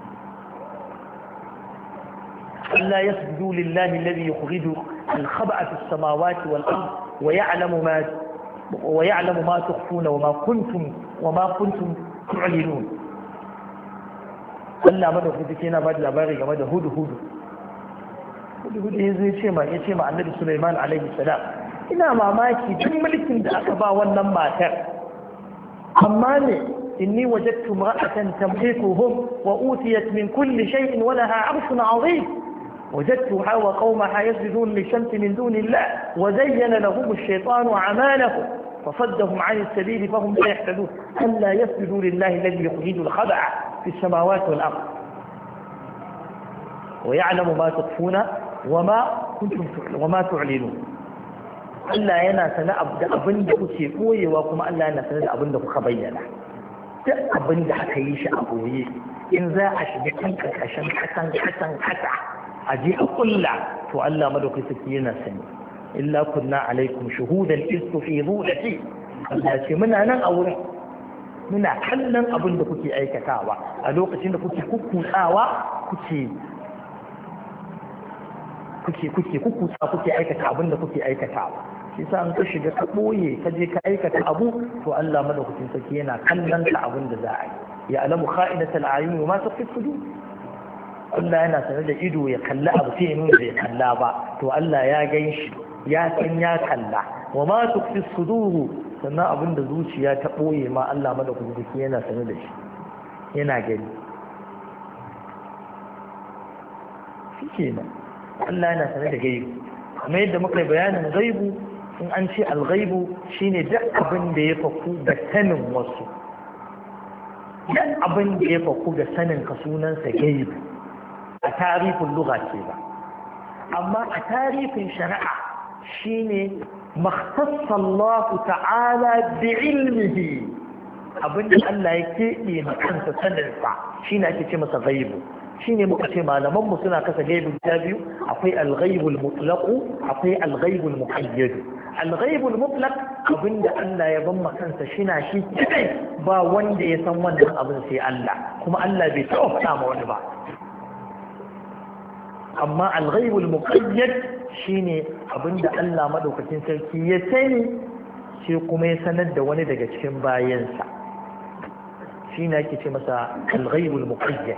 alla yasjudu lillahi alladhi yukhriju al khaba'a fis samawati wal ard wa ya'lamu ma wa ya'lamu ma tukhfuna wa ma kuntum wa ma kuntum tu'linun Allah madaukaki yana ba da labari game da hudu hudu hudu hudu yazo ya ce ma ya ce ma annabi Sulaiman alaihi salam ina mamaki duk mulkin da aka ba wannan matar amma ne inni wajadtu imra'atan tamlikuhum wa utiyat min kulli shay'in wa laha 'arshun 'azim wajadtuha wa qawmaha yasjudun lishamsi min dunillah wa zayyana lahum ash-shaytanu 'amalahum فصدهم عن السبيل فهم لا يهتدون ألا يسجدوا لله الذي يخرج الخبأ في السماوات والأرض ويعلم ما تخفون وما كنتم وما تعلنون Allah yana sana da abin da kuke koyewa kuma Allah yana sana da abin da kuka bayyana duk abin da aka yi shi a koye in za a shiga kan karkashin kasan kasan kasa a je a kulla to Allah madaukaki yana sani illa kunna alaikum shuhudan istufiduna fi Allah ce muna nan a wurin muna kallon abin da kuke aikatawa a lokacin da kuke kukkutsawa kuke kuke kuke kukkutsa kuke aikata abin da kuke aikatawa shi sa an ka shiga ka boye ka je ka aikata abu to Allah madaukakin sarki yana kallon ka abin da za a yi ya alamu kha'inatul ayun wa ma taqfi sudur Allah yana sanar da ido ya kalla abu sai nuna bai kalla ba to Allah ya gan shi ya san ya kalla wa ma taqfi sudur sannan abin da zuciya ta boye ma Allah madaukakin sarki yana sanar da shi yana gani shi kenan Allah yana sanar da gaibu kamar yadda muka yi bayanin gaibu in an ce alghaibu shine duk abin da ya faku ga sanin wasu duk abin da ya faku ga sanin ka sunansa gaibu a tarifin lugha ce ba amma a tarifin shari'a shine makhtassa Allah ta'ala bi ilmihi abin da Allah ya keɓe ma kansa saninsa shine ake ce masa gaibu shine muka ce malaman mu suna kasa gaibu guda biyu akwai al-ghaibul mutlaq akwai al-ghaibul muqayyad al-ghaibul mutlaq abinda Allah ya ban kansa shina shi kai ba wanda ya san wannan abin sai Allah kuma Allah bai taɓa faɗa ma wani ba amma al-ghaibul muqayyad shine abinda Allah madaukakin sarki ya sani sai kuma ya sanar da wani daga cikin bayansa shine ake ce masa al-ghaibul muqayyad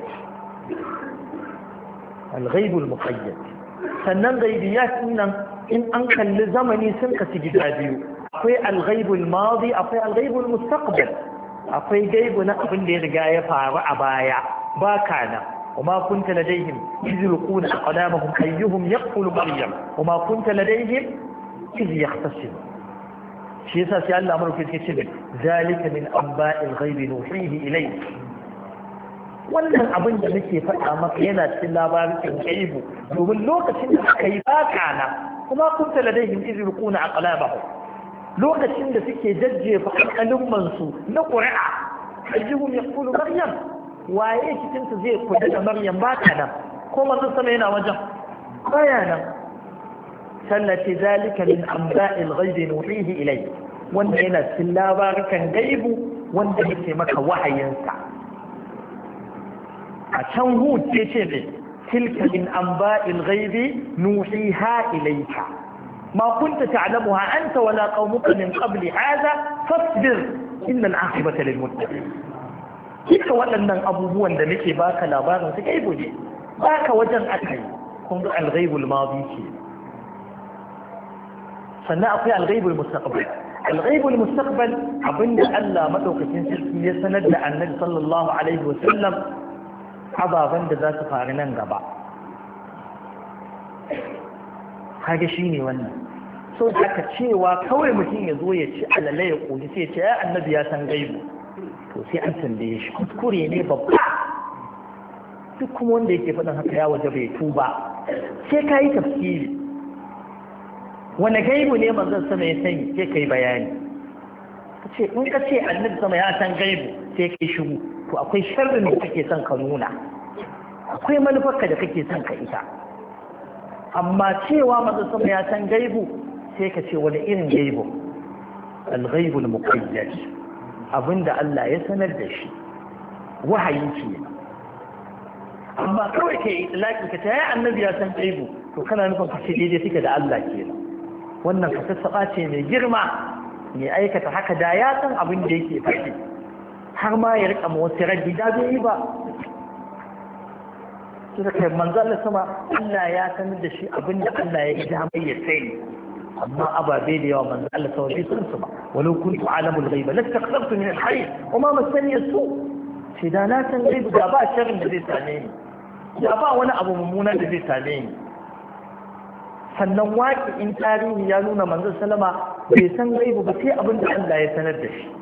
al-ghaibul muqayyad sannan ghaibiyat nan in an kalli zamani sun kasu gida biyu akwai al-ghaibul madi akwai al-ghaibul mustaqbal akwai gaibu na abin da ya riga ya faru a baya ba kana وما كنت لديهم إذ يلقون أقلامهم أيهم يقتل مريم وما كنت لديهم إذ يختصمون شيء سأسي الله أمره في الكتاب ذلك من أنباء الغيب نوحيه إليك wannan abin da nake faɗa maka yana cikin labarin gaibu domin lokacin da aka yi baka na kuma kun taladaihim izruquna aqlabahum lokacin da suke jajjefa alƙalumman su na ƙuri'a ayyuhum yaqulu maryam waye cikin su zai kula da maryam baka nan ko manzon sama yana wajen baya nan sallati zalika min anba'il ghaibi nuhihi ilayk wanda yana cikin labarin gaibu wanda yake maka wahayinsa a can hud ce ce ne tilka min anba'il ghaibi nuhiha ilayka ma kunta ta'lamuha anta wala qaumuka min qabli hadha fasbir innal aqibata lil muttaqin duka waɗannan abubuwan da nake baka labarin su gaibu ne baka wajen akai kun ga al-ghaibul madi ce sannan akwai al-ghaibul mustaqbal al-ghaibul mustaqbal abinda Allah madaukakin sarki ya sanar da Annabi sallallahu alaihi wa sallam ababen da za su faru nan gaba haka shi ne wannan so haka cewa kawai mutum ya zo ya ci alalai ya ƙoji sai ce ya annabi ya san gaibu to sai an tambaye shi kuskure ne babba duk kuma wanda yake faɗin haka ya waje bai tuba sai ka yi tafsiri wani gaibu ne manzon sama ya sani sai ka yi bayani ce in ka ce annabi sama ya san gaibu sai ka yi shiru to akwai sharrin da kake son ka nuna akwai manufarka da kake son ka ita amma cewa manzon sama ya san gaibu sai ka ce wani irin gaibu al-ghaibu al-muqayyad abinda Allah ya sanar da shi wahayi ce amma kawai kai itlaqi ka ce ya annabi ya san gaibu to kana nufin ka ce daidai take da Allah kenan wannan ka sassaɓa ce mai girma mai aikata haka da ya san abin da yake faɗi har ma ya rika wasu raddi da bai yi ba su da kai manzan sama Allah ya sanar da shi abin da Allah ya ji mai ya sai amma ababe da yawa manzan Allah sama bai san su ba walau kuntu alamul ghaiba lastaqtartu min al-hayy wa ma masani su sai da na san gaibu da ba sharrin da zai same ni da ba wani abu mummuna da zai same ni sannan waƙi in tarihi ya nuna manzon salama bai san gaibu ba sai abin da Allah ya sanar da shi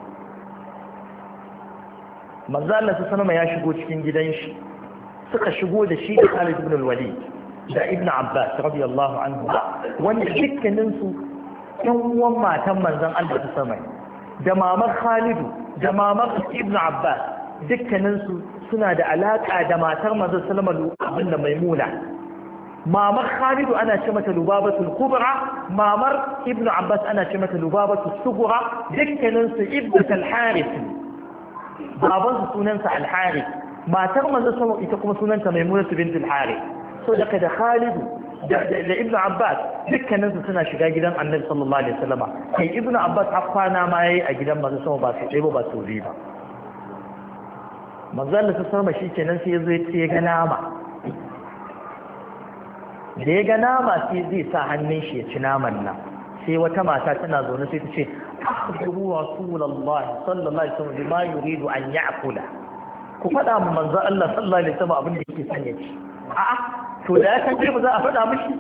manzon Allah salama ya shigo cikin gidan shi suka shigo da shi da Khalid ibn al-Walid da Ibn Abbas radiyallahu anhu wanda dukkanin su ɗan uwan matan manzon Allah salama da mamar Khalid da mamar Ibn Abbas dukkanin su suna da alaka da matar manzon salama abin da Maimuna mamar Khalidu ana ce mata Lubabatul Kubra, mamar Ibn Abbas ana ce mata Lubabatul Sughra, dukkanin su Ibn al-Harith baban su sunansa al-Harith, matar manzo sama ita kuma sunanta Maimunah bint al-Harith. so daga da Khalidu da Ibn Abbas dukkanin su suna shiga gidan Annabi sallallahu alaihi wasallam. Kai Ibn Abbas har kwana ma yayi a gidan manzo sama ba su dai ba su riba. Manzo Allah sallallahu alaihi wasallam shikenan sai yazo ya ga nama. Da ya ga nama sai zai sa hannun shi ya ci naman nan, sai wata mata tana zaune sai ta ce akhbiru rasulullahi sallallahu alaihi wasallam bima yuridu an ya'kula, ku faɗa mu manzo Allah sallallahu alaihi wasallam abin da yake son ya ci. A'a to da ya san ba za a faɗa mishi,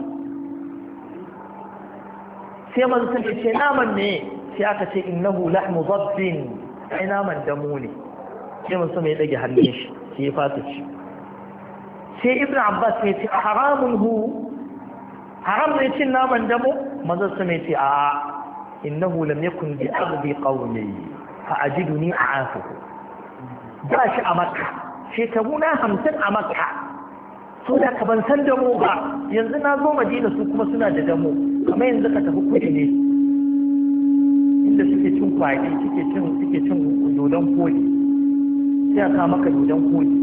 sai manzo sai ce naman ne, sai aka ce innahu lahmu dhabbin, ai naman damu ne. sai manzo mai dage hannun shi sai ya fata ci. sai Ibn Abbas ya ce haramun hu, haram ne cin naman damo? Manzo sai ya ce a innahu lam yakun bi ardi qawmi fa ajiduni a'afuhu. ba shi a Makka shekaru na hamsin a Makka, so da ka ban san damo ba, yanzu na zo Madina su kuma suna da damo, kamar yanzu ka tafi kuɗi ne inda suke cin kwaɗi suke cin suke cin dodon koɗi, sai aka maka dodon koɗi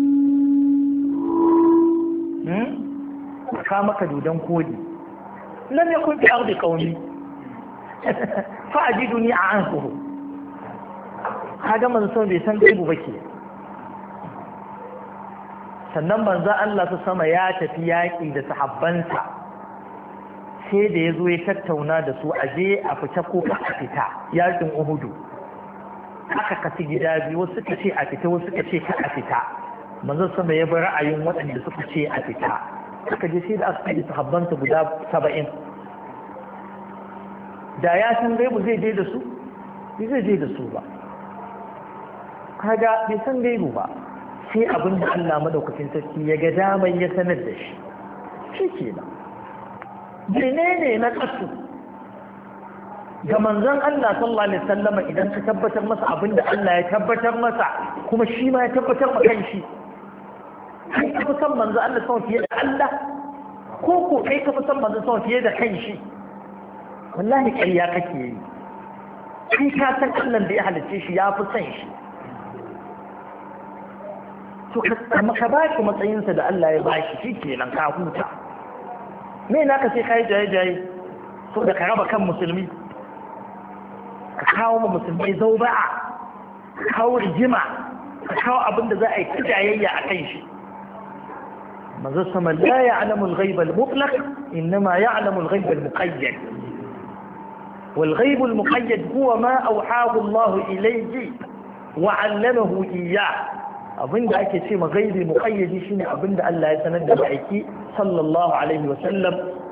ka maka dodon kodi lam yakun fi ardi qaumi fa ajiduni a'anfuhu. kaga manzo bai san gaibu bake. sannan manzo Allah ta sama ya tafi yaki da sahabbansa, sai da yazo ya tattauna da su aje a fita ko a fita yakin Uhudu. aka kasi gida biyu, wasu suka ce a fita wasu suka ce ka a fita. manzo sama ya bi ra'ayin waɗanda suka ce a fita, aka je sai da aka yi sahabbansa guda saba'in. da ya san gaibu zai je da su bai zai je da su ba, kaga bai san gaibu ba, sai abin da Allah madaukakin sarki ya ga daman ya sanar da shi shi kenan. menene na kasu ga manzon Allah sallallahu alaihi wasallam idan ka tabbatar masa abin da Allah ya tabbatar masa kuma shi ma ya tabbatar ma kanshi? kai ka fi son manzo Allah sama fiye da Allah, ko ko kai ka fi son manzo sama fiye da kanshi? wallahi ƙarya kake yi. kai ka san Allah da ya halicce shi ya fi son shi, to ka ka ba shi matsayinsa da Allah ya bashi, shi kenan ka huta. me naka sai kai jaye jaye so da ka raba kan musulmi, ka kawo ma musulmai zauba'a, ka kawo rigima, ka kawo abin da za a yi ta jayayya a kan shi. manzo sama la ya'lamu al-ghayb al-mutlaq inma ya'lamu al-ghayb al-muqayyad, wal-ghayb al-muqayyad huwa ma awhaahu Allah ilayhi wa 'allamahu iyyah. abinda ake ce ma ghaibi muqayyadi shine abinda Allah ya sanar da aiki sallallahu alaihi wa sallam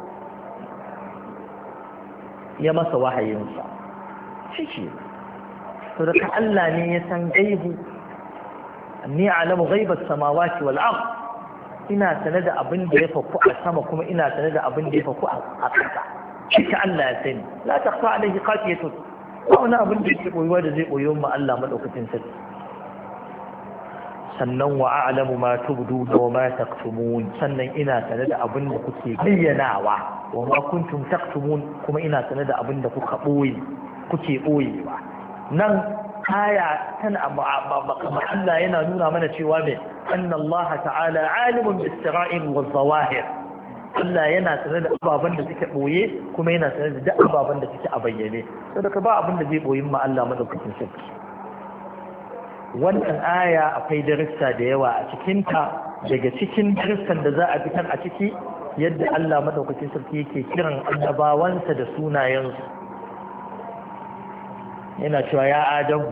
ya masa wahayinsa. shi to da Allah ne ya san gaibu. ni a'lamu ghaibas samawati wal ard, ina sanar da abin da ya faku a sama kuma ina sanar da abin da ya faku a ƙasa. shi Allah ya sani, la takhfa alayhi qatiyatun, ba wani abin da yake boyuwa da zai boyo ma Allah madaukakin sarki. sannan wa a'lamu ma tubdu wa ma taktumun, sannan ina sanar da abin da kuke bayyanawa, wa ma kuntum taktumun, kuma ina sanar da abin da kuka boye kuke boyewa. nan aya tana Allah yana nuna mana cewa me anna Allah ta'ala alimun bis sara'ir wal zawahir. Allah yana sanar da ababen da suke boye kuma yana sanar da ababen da suke a bayyane, saboda ba abin da zai boyin ma Allah madaukakin sarki. wannan aya akwai darussa da yawa a cikinta. daga cikin darussan da za a fitar a ciki yadda Allah madaukakin sarki yake kiran annabawansa da sunayensu. yana cewa ya Adamu,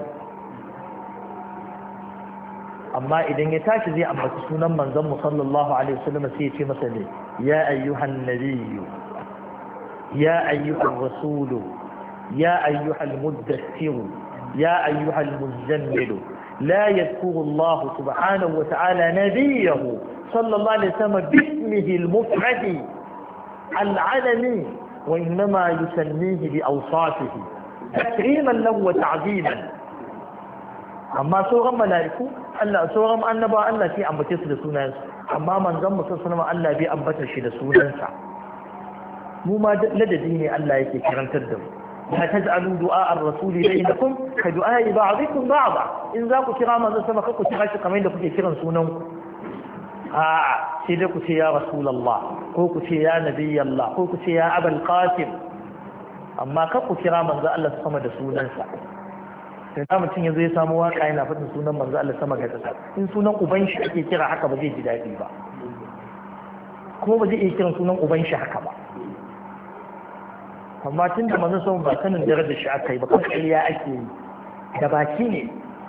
amma idan ya tashi zai ambaci sunan manzon mu sallallahu alaihi wasallam sai ya ce masa ne ya ayyuhan nabiyyu, ya ayyuhar rasulu, ya ayyuhal muddaththir, ya ayyuhal muzammil. لا يذكر الله سبحانه وتعالى نبيه صلى الله عليه وسلم باسمه المفرد العلمي، وإنما يسميه بأوصافه تكريما له وتعظيما. أما سورة ملائكة Allah sauran annaba Allah sai ambace su da sunayensu amma manzon mu sallallahu alaihi Allah bai ambata shi da sunansa mu ma ladabi ne Allah yake karantar da mu la taj'alu du'a ar-rasuli bainakum ka du'a ba'dikum ba'da in za ku kira manzon sama ku kira shi kamar yadda kuke kiran sunan ku a'a sai dai ku ce ya rasulullah ko ku ce ya nabiyallah ko ku ce ya abul qasim amma ka ku kira manzon Allah sama da sunansa sai da mutum yazo ya samu waka yana faɗin sunan manzon Allah sama ga kasa in sunan uban shi ake kira haka ba zai ji daɗi ba ko ba zai iya kiran sunan uban shi haka ba amma tun da manzon sama ba sanin darajar shi aka yi ba kan ƙarya ake yi da baki ne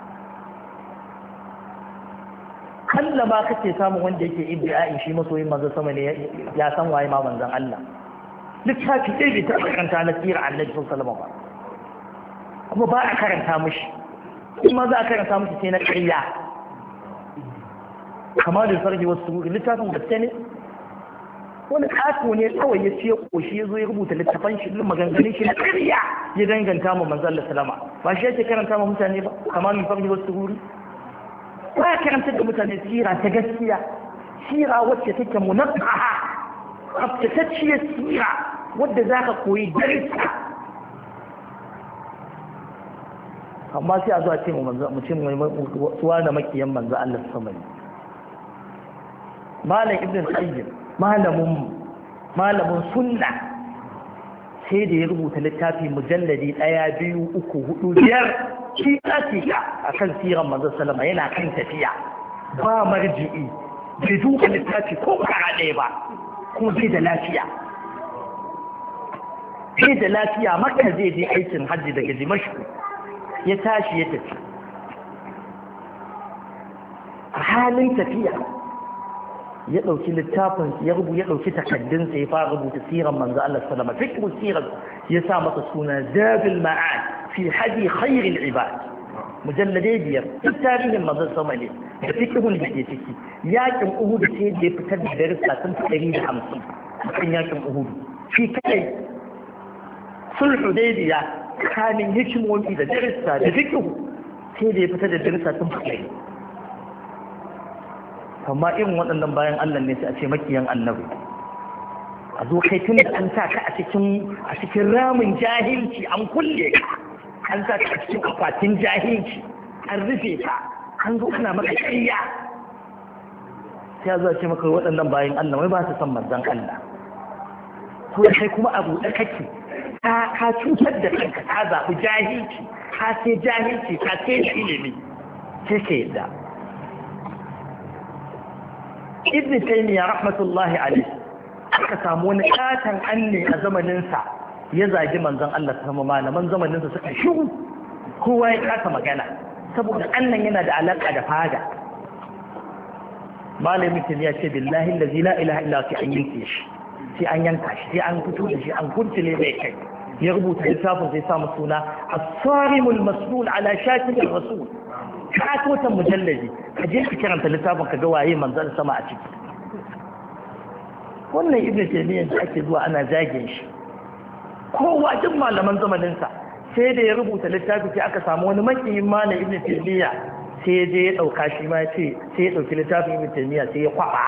kalla ma kake samun wanda yake iddia'in shi masoyin manzon sama ne ya san waye ma manzon Allah littafi ɗaya bai taɓa karanta na tsira annabi sallallahu alaihi wasallam ba kuma ba a karanta mishi in ma za a karanta mishi sai na ƙarya kamar da farji wasu littafin gaske ne wani kato ne kawai ya ce koshi ya zo ya rubuta littafan shi maganganun shi na ƙarya ya danganta mu manzon Allah sallama ba shi yake karanta ma mutane ba kamar da farji wasu guri ba ya karanta da mutane sira ta gaskiya sira wacce take munaffaha tsaftatacciyar sira wadda za ka koyi darisa amma sai a zuwa ce mu ce suwa da makiyan manzo Allah sama ne malam ibn qayyim malamin malamin sunna sai da ya rubuta littafi mujalladi ɗaya biyu uku hudu biyar shi tsaka akan siran manzo sallama yana kan tafiya ba marji'i bai duka littafi ko kara ɗaya ba kuma bai da lafiya bai da lafiya makka zai je aikin hajji daga dimashku ya tashi ya tafi a halin tafiya ya ɗauki littafin ya rubu ya ɗauki takaddunsa ya fara rubuta siran manzo Allah sallama fikru siran ya sa masa suna zabil ma'ad fi hadi khairil ibad mujalladai biyar duk tarihin manzo sama ne da fikrun da ke ciki yakin uhud sai da ya fitar da darussa sun fi ɗari da hamsin kan yakin uhud shi kai sulhu hudaybiya kamin hikimomi da darussa da fikru sai da ya fitar da darussa sun fi ɗari amma irin waɗannan bayan Allah ne sai a ce makiyan annabi a zo kai tun da an sa ka a cikin a cikin ramin jahilci an kulle ka an sa ka a cikin akwatin jahilci an rufe ka an zo ana maka ƙarya sai a zo a ce maka waɗannan bayan Allah wai ba su san manzon Allah ko kai kuma a buɗe kake ka ka cutar da kanka ka zaɓi jahilci ka sai jahilci ka sai ilimi sai ka yadda ibn taymiya rahmatullahi alayhi aka samu wani katan anne a zamaninsa ya zagi manzon Allah sama malaman zamaninsa suka shiru kowa ya kasa magana saboda annan yana da alaka da fada malamin taymiya ce billahi allazi la ilaha illa huwa an yanke shi sai an yanka shi sai an fito da shi an kuntule mai kai ya rubuta littafin sai sa suna as-sarimul maslul ala shatim ar-rasul katotan mujallaji ka je ka karanta littafin ka ga waye manzon sama a ciki wannan ibnu taymiyyah da ake zuwa ana zagin shi kowa duk malaman zamanin sa sai da ya rubuta littafi sai aka samu wani makiyin malam ibnu taymiyyah sai je ya dauka shi ma ce sai ya dauki littafin ibnu taymiyyah sai ya kwaba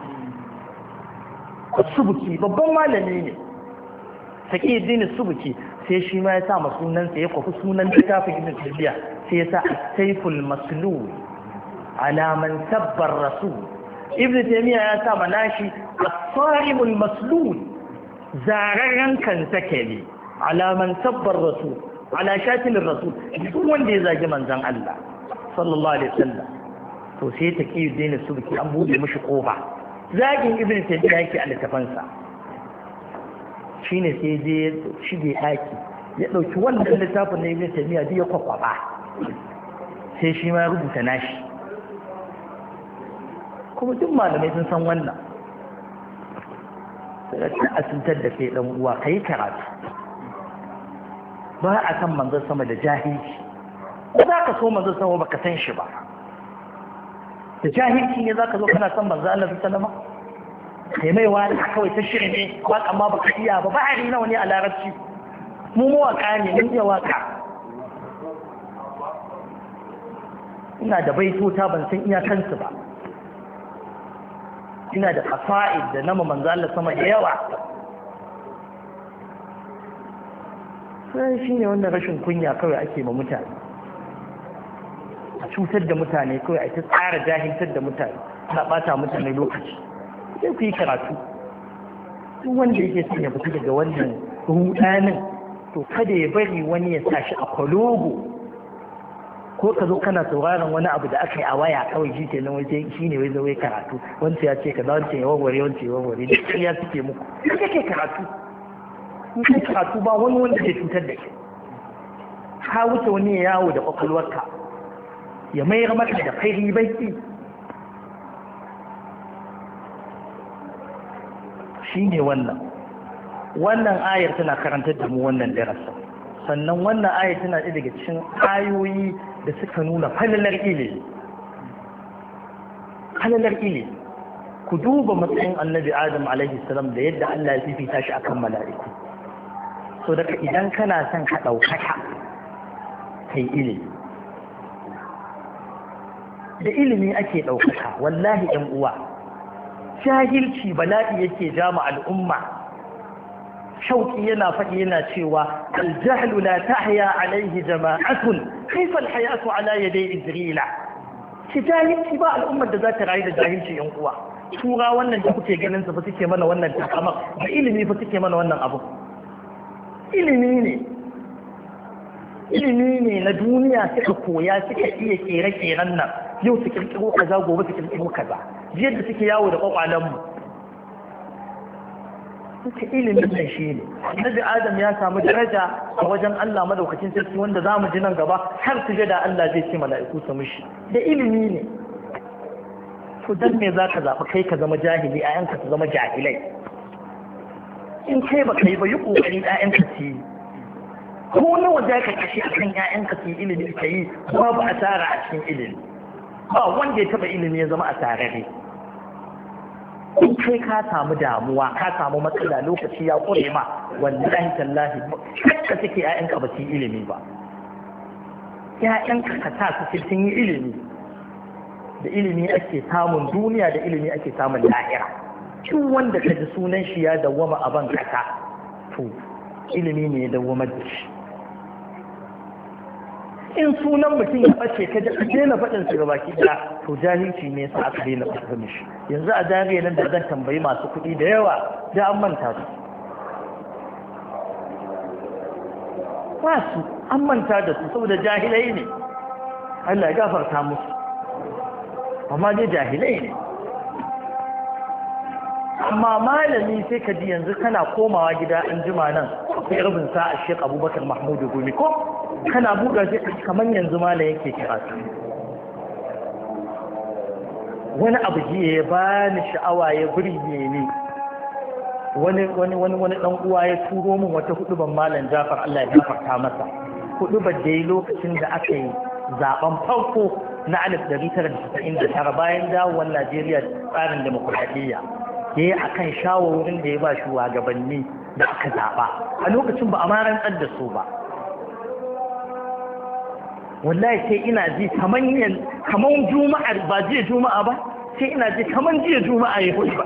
subuki babban malami ne Taqiyuddin Subuki sai shi ma ya sa ma sunansa ya kwafi sunan littafin ibnu taymiyyah sai ya sa as-sayful maslul ala man sabba ar-rasul ibnu taymiyyah ya sa manashi as-sarimul maslul zararran kan take ne ala man sabba ar-rasul ala shatil ar-rasul duk wanda ya zagi manzon Allah sallallahu alaihi wasallam to sai Taqiyuddin Subuki an bude mishi kofa zagin ibnu taymiyyah yake a littafansa shine sai je shige daki ya dauki wannan littafin na ibnu taymiyyah da ya kwakwaba sai shi ma ya rubuta nashi kuma duk malamai sun san wannan sai a tuntar da kai dan uwa kai karatu ba a san manzon sama da jahilci ko za ka so manzon sama baka san shi ba da jahilci ne za ka zo kana san manzon Allah sallallahu alaihi wasallam kai mai wani kawai ta shirme ne waka ma baka iya ba ba hari nawa ne a larabci mu mawaka ne mun iya waka ina da baitota ban san iyakansu ba, ina da qasa'id da nama manzo Allah sama da yawa. sai shine wannan rashin kunya kawai ake ma mutane, a cutar da mutane kawai a ta tsara jahiltar da mutane, ana bata mutane lokaci. sai ku yi karatu, duk wanda yake son ya fita daga wannan rudanin to kada ya bari wani ya sa shi a kwalogo, ko ka zo kana sauraron wani abu da aka yi a waya kawai shi ke nan waje shi ne wai zawai karatu, wancan ya ce ka za wancan ya warware wancan ya warware da ƙarya suke muku. Ka ke karatu, in kai karatu ba wani wanda ke cutar da ke, ka wuce wani ya yawo da ƙwaƙwalwarka ya mayar maka da fari baki. shi ne wannan wannan ayar tana karantar da mu wannan darasa. Sannan wannan ayar tana ɗaya daga cikin ayoyi da suka nuna falalar ilimi. Falalar ilimi, ku duba matsayin annabi Adam alaihi salam da yadda Allah ya fifita shi akan mala'iku. So daga idan kana son ka ɗaukaka kai ilimi, da ilimi ake ɗaukaka. Wallahi ɗan uwa, jahilci bala'i yake jama al'umma. shauki yana faɗi yana cewa aljahlu la tahya alaihi jama'atun kaifa alhayatu ala yaday izrila. shi jahilci ba al'ummar da za ta rayu da jahilci yan uwa. tura wannan da kuke ganin su fa suke mana wannan takamar da ilimi fa suke mana wannan abu. ilimi ne ilimi ne na duniya suka koya suka iya kere-keren nan. yau su kirkiro kaza gobe su kirkiro kaza. jiyar da suke yawo da kwakwalenmu suka ilimin nan shi ne. Annabi Adam ya samu daraja a wajen Allah madaukakin sarki wanda za mu ji nan gaba har su da Allah zai ce mala'iku su mishi da ilimi ne. to dan me za ka zaɓi kai ka zama jahili a yanka su zama jahilai? in kai ba kai ba yi ƙoƙari ƴaƴanka su yi, ko nawa za ka kashe a kan ƴaƴanka su yi ilimi ka yi, babu asara a cikin ilimi. ba wanda ya taɓa ilimi ya zama asararre. in kai ka samu damuwa ka samu matsala lokaci ya ƙure ma, wallahi tallahi ka suke ƴaƴanka ba su yi ilimi ba. ƴaƴanka ka sa su sun yi ilimi. da ilimi ake samun duniya, da ilimi ake samun lahira. duk wanda ka ji sunan shi ya dawwama a ban kasa to ilimi ne ya dawwama da shi. in sunan mutum ya ɓace ka ji daina faɗin su gabaki ɗaya to jahilci ne yasa aka daina faɗin shi. yanzu a jariya nan da zan tambayi masu kuɗi da yawa da an manta su ba su an manta da su saboda jahilai ne. Allah ya gafarta musu, amma dai jahilai ne. amma malami sai ka ji yanzu kana komawa gida in jima nan akwai rabin sa'a Sheikh Abubakar Mahmudu Gumi ko kana buga shi kamar yanzu malam yake kira su. wani abu jiya ya bani sha'awa ya burge ni. wani wani wani wani dan uwa ya turo min wata huduban malam Jafar Allah ya gafarta masa. hudubar da yi lokacin da aka yi zaben farko na alif ɗari tara da casa'in da tara bayan dawowar Najeriya tsarin demokuraɗiyya. ya yi a kan shawarwarin da ya ba shugabanni da aka zaɓa a lokacin ba a ma rantsar da su ba. wallahi sai ina ji kamar juma'ar ba jiya juma'a ba, sai ina ji kamar jiya juma'a ya hudu ba.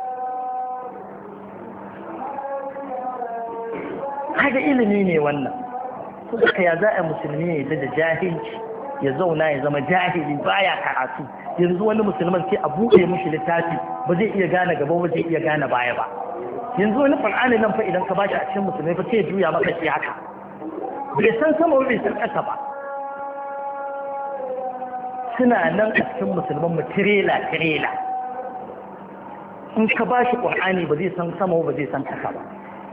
kaga ilimi ne wannan. su da ya za a musulmi ne da jahilci ya zauna ya zama jahili baya karatu. yanzu wani musulman sai a buɗe mishi littafi ba zai iya gane gaba ba zai iya gane baya ba. yanzu wani Qur'ani nan fa idan ka bashi a cikin musulmai fa sai juya maka shi haka, bai san sama bai san ƙasa ba. suna nan a cikin musulman mu tirela tirela. in ka bashi Qur'ani ba zai san sama ba zai san ƙasa ba.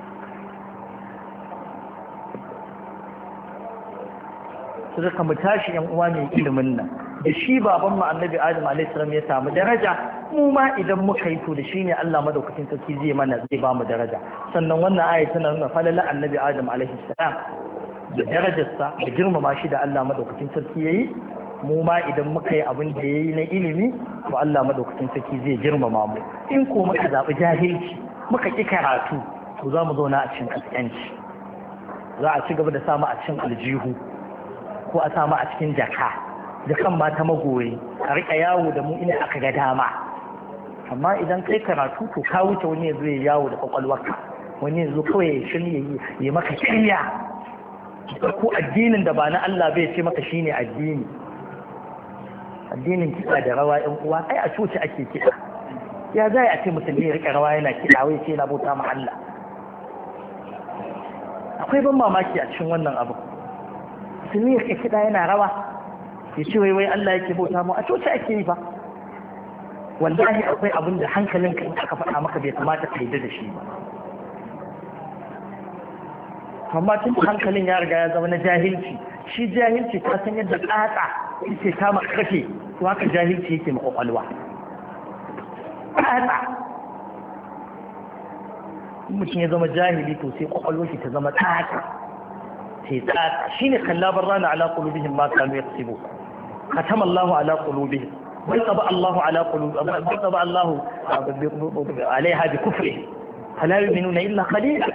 su da mu tashi yan uwa mai ilimin nan. da shi baban mu annabi Adam alaihi salam ya samu daraja, mu ma idan muka yi to da shi ne Allah madaukakin sarki zai mana zai ba mu daraja. sannan wannan aya tana nuna falala annabi Adam alaihi salam da darajarsa da girmama shi da Allah madaukakin sarki yayi. mu ma idan muka yi abin da yayi na ilimi to Allah madaukakin sarki zai girmama mu. in ko muka zabi jahilci muka ki karatu to za mu zauna a cikin kaskanci. za a ci gaba da samu a cikin aljihu ko a samu a cikin jaka da kan ba ta magoyi a rika yawo da mu inda aka ga dama. Amma idan kai karatu to ka wuce wani ya zo ya yawo da kwakwalwarka, wani ya zo kawai ya shirya ya maka kirya ko addinin da ba na Allah bai ce maka shine addini. Addinin kiɗa da rawa ƴan uwa ai a coci ake kiɗa. Ya zai a ce musulmi ya rika rawa yana kiɗa wai ce yana bauta ma Allah. Akwai ban mamaki a cikin wannan abu. Musulmi ya rika kiɗa yana rawa ya ce wai wai Allah yake bauta mu, a coci ake yi ba. Wallahi akwai abin da hankalinka in aka faɗa maka bai kamata ka yarda da shi ba. Amma tun hankalin ya riga ya zama na jahilci, shi jahilci ta san yadda ƙaƙa yake kama kafe, to haka jahilci yake ma ƙwaƙwalwa. Ƙaƙa in mutum ya zama jahili to sai ƙwaƙwalwar shi ta zama ƙaƙa, sai ƙaƙa. Shi ne kallabar rana ala qulubihim ma kanu yaksibu, khatama Allahu ala qulubihim bal taba Allahu ala qulubihim bal taba Allahu alaiha bi kufrihim fala yu'minuna illa qalila.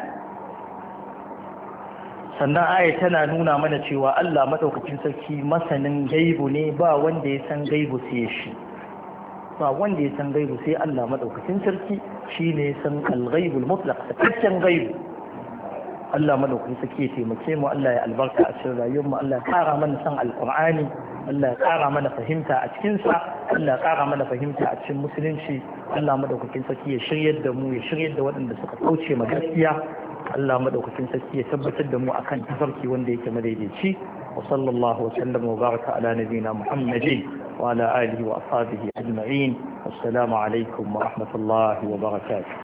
Sannan aya tana nuna mana cewa Allah madaukakin sarki masanin gaibu ne, ba wanda ya san gaibu sai shi, ba wanda ya san gaibu sai Allah madaukakin sarki, shi ne ya san al-ghaibul mutlaq, sakaccen gaibu. Allah madaukakin sarki ya taimake mu, Allah ya albarka a cikin rayuwar mu, Allah ya kara mana san alqur'ani, Allah ya kara mana fahimta a cikin sa, Allah ya kara mana fahimta a cikin musulunci. Allah madaukakin sarki ya shiryar da mu, ya shiryar da waɗanda suka kauce ma gaskiya. Allah madaukakin sarki ya tabbatar da mu akan tafarki wanda yake madaidaici. Wa sallallahu wa sallam wa baraka ala nabiyina Muhammadin wa ala alihi wa ashabihi ajma'in. Assalamu alaikum wa rahmatullahi wa barakatuh.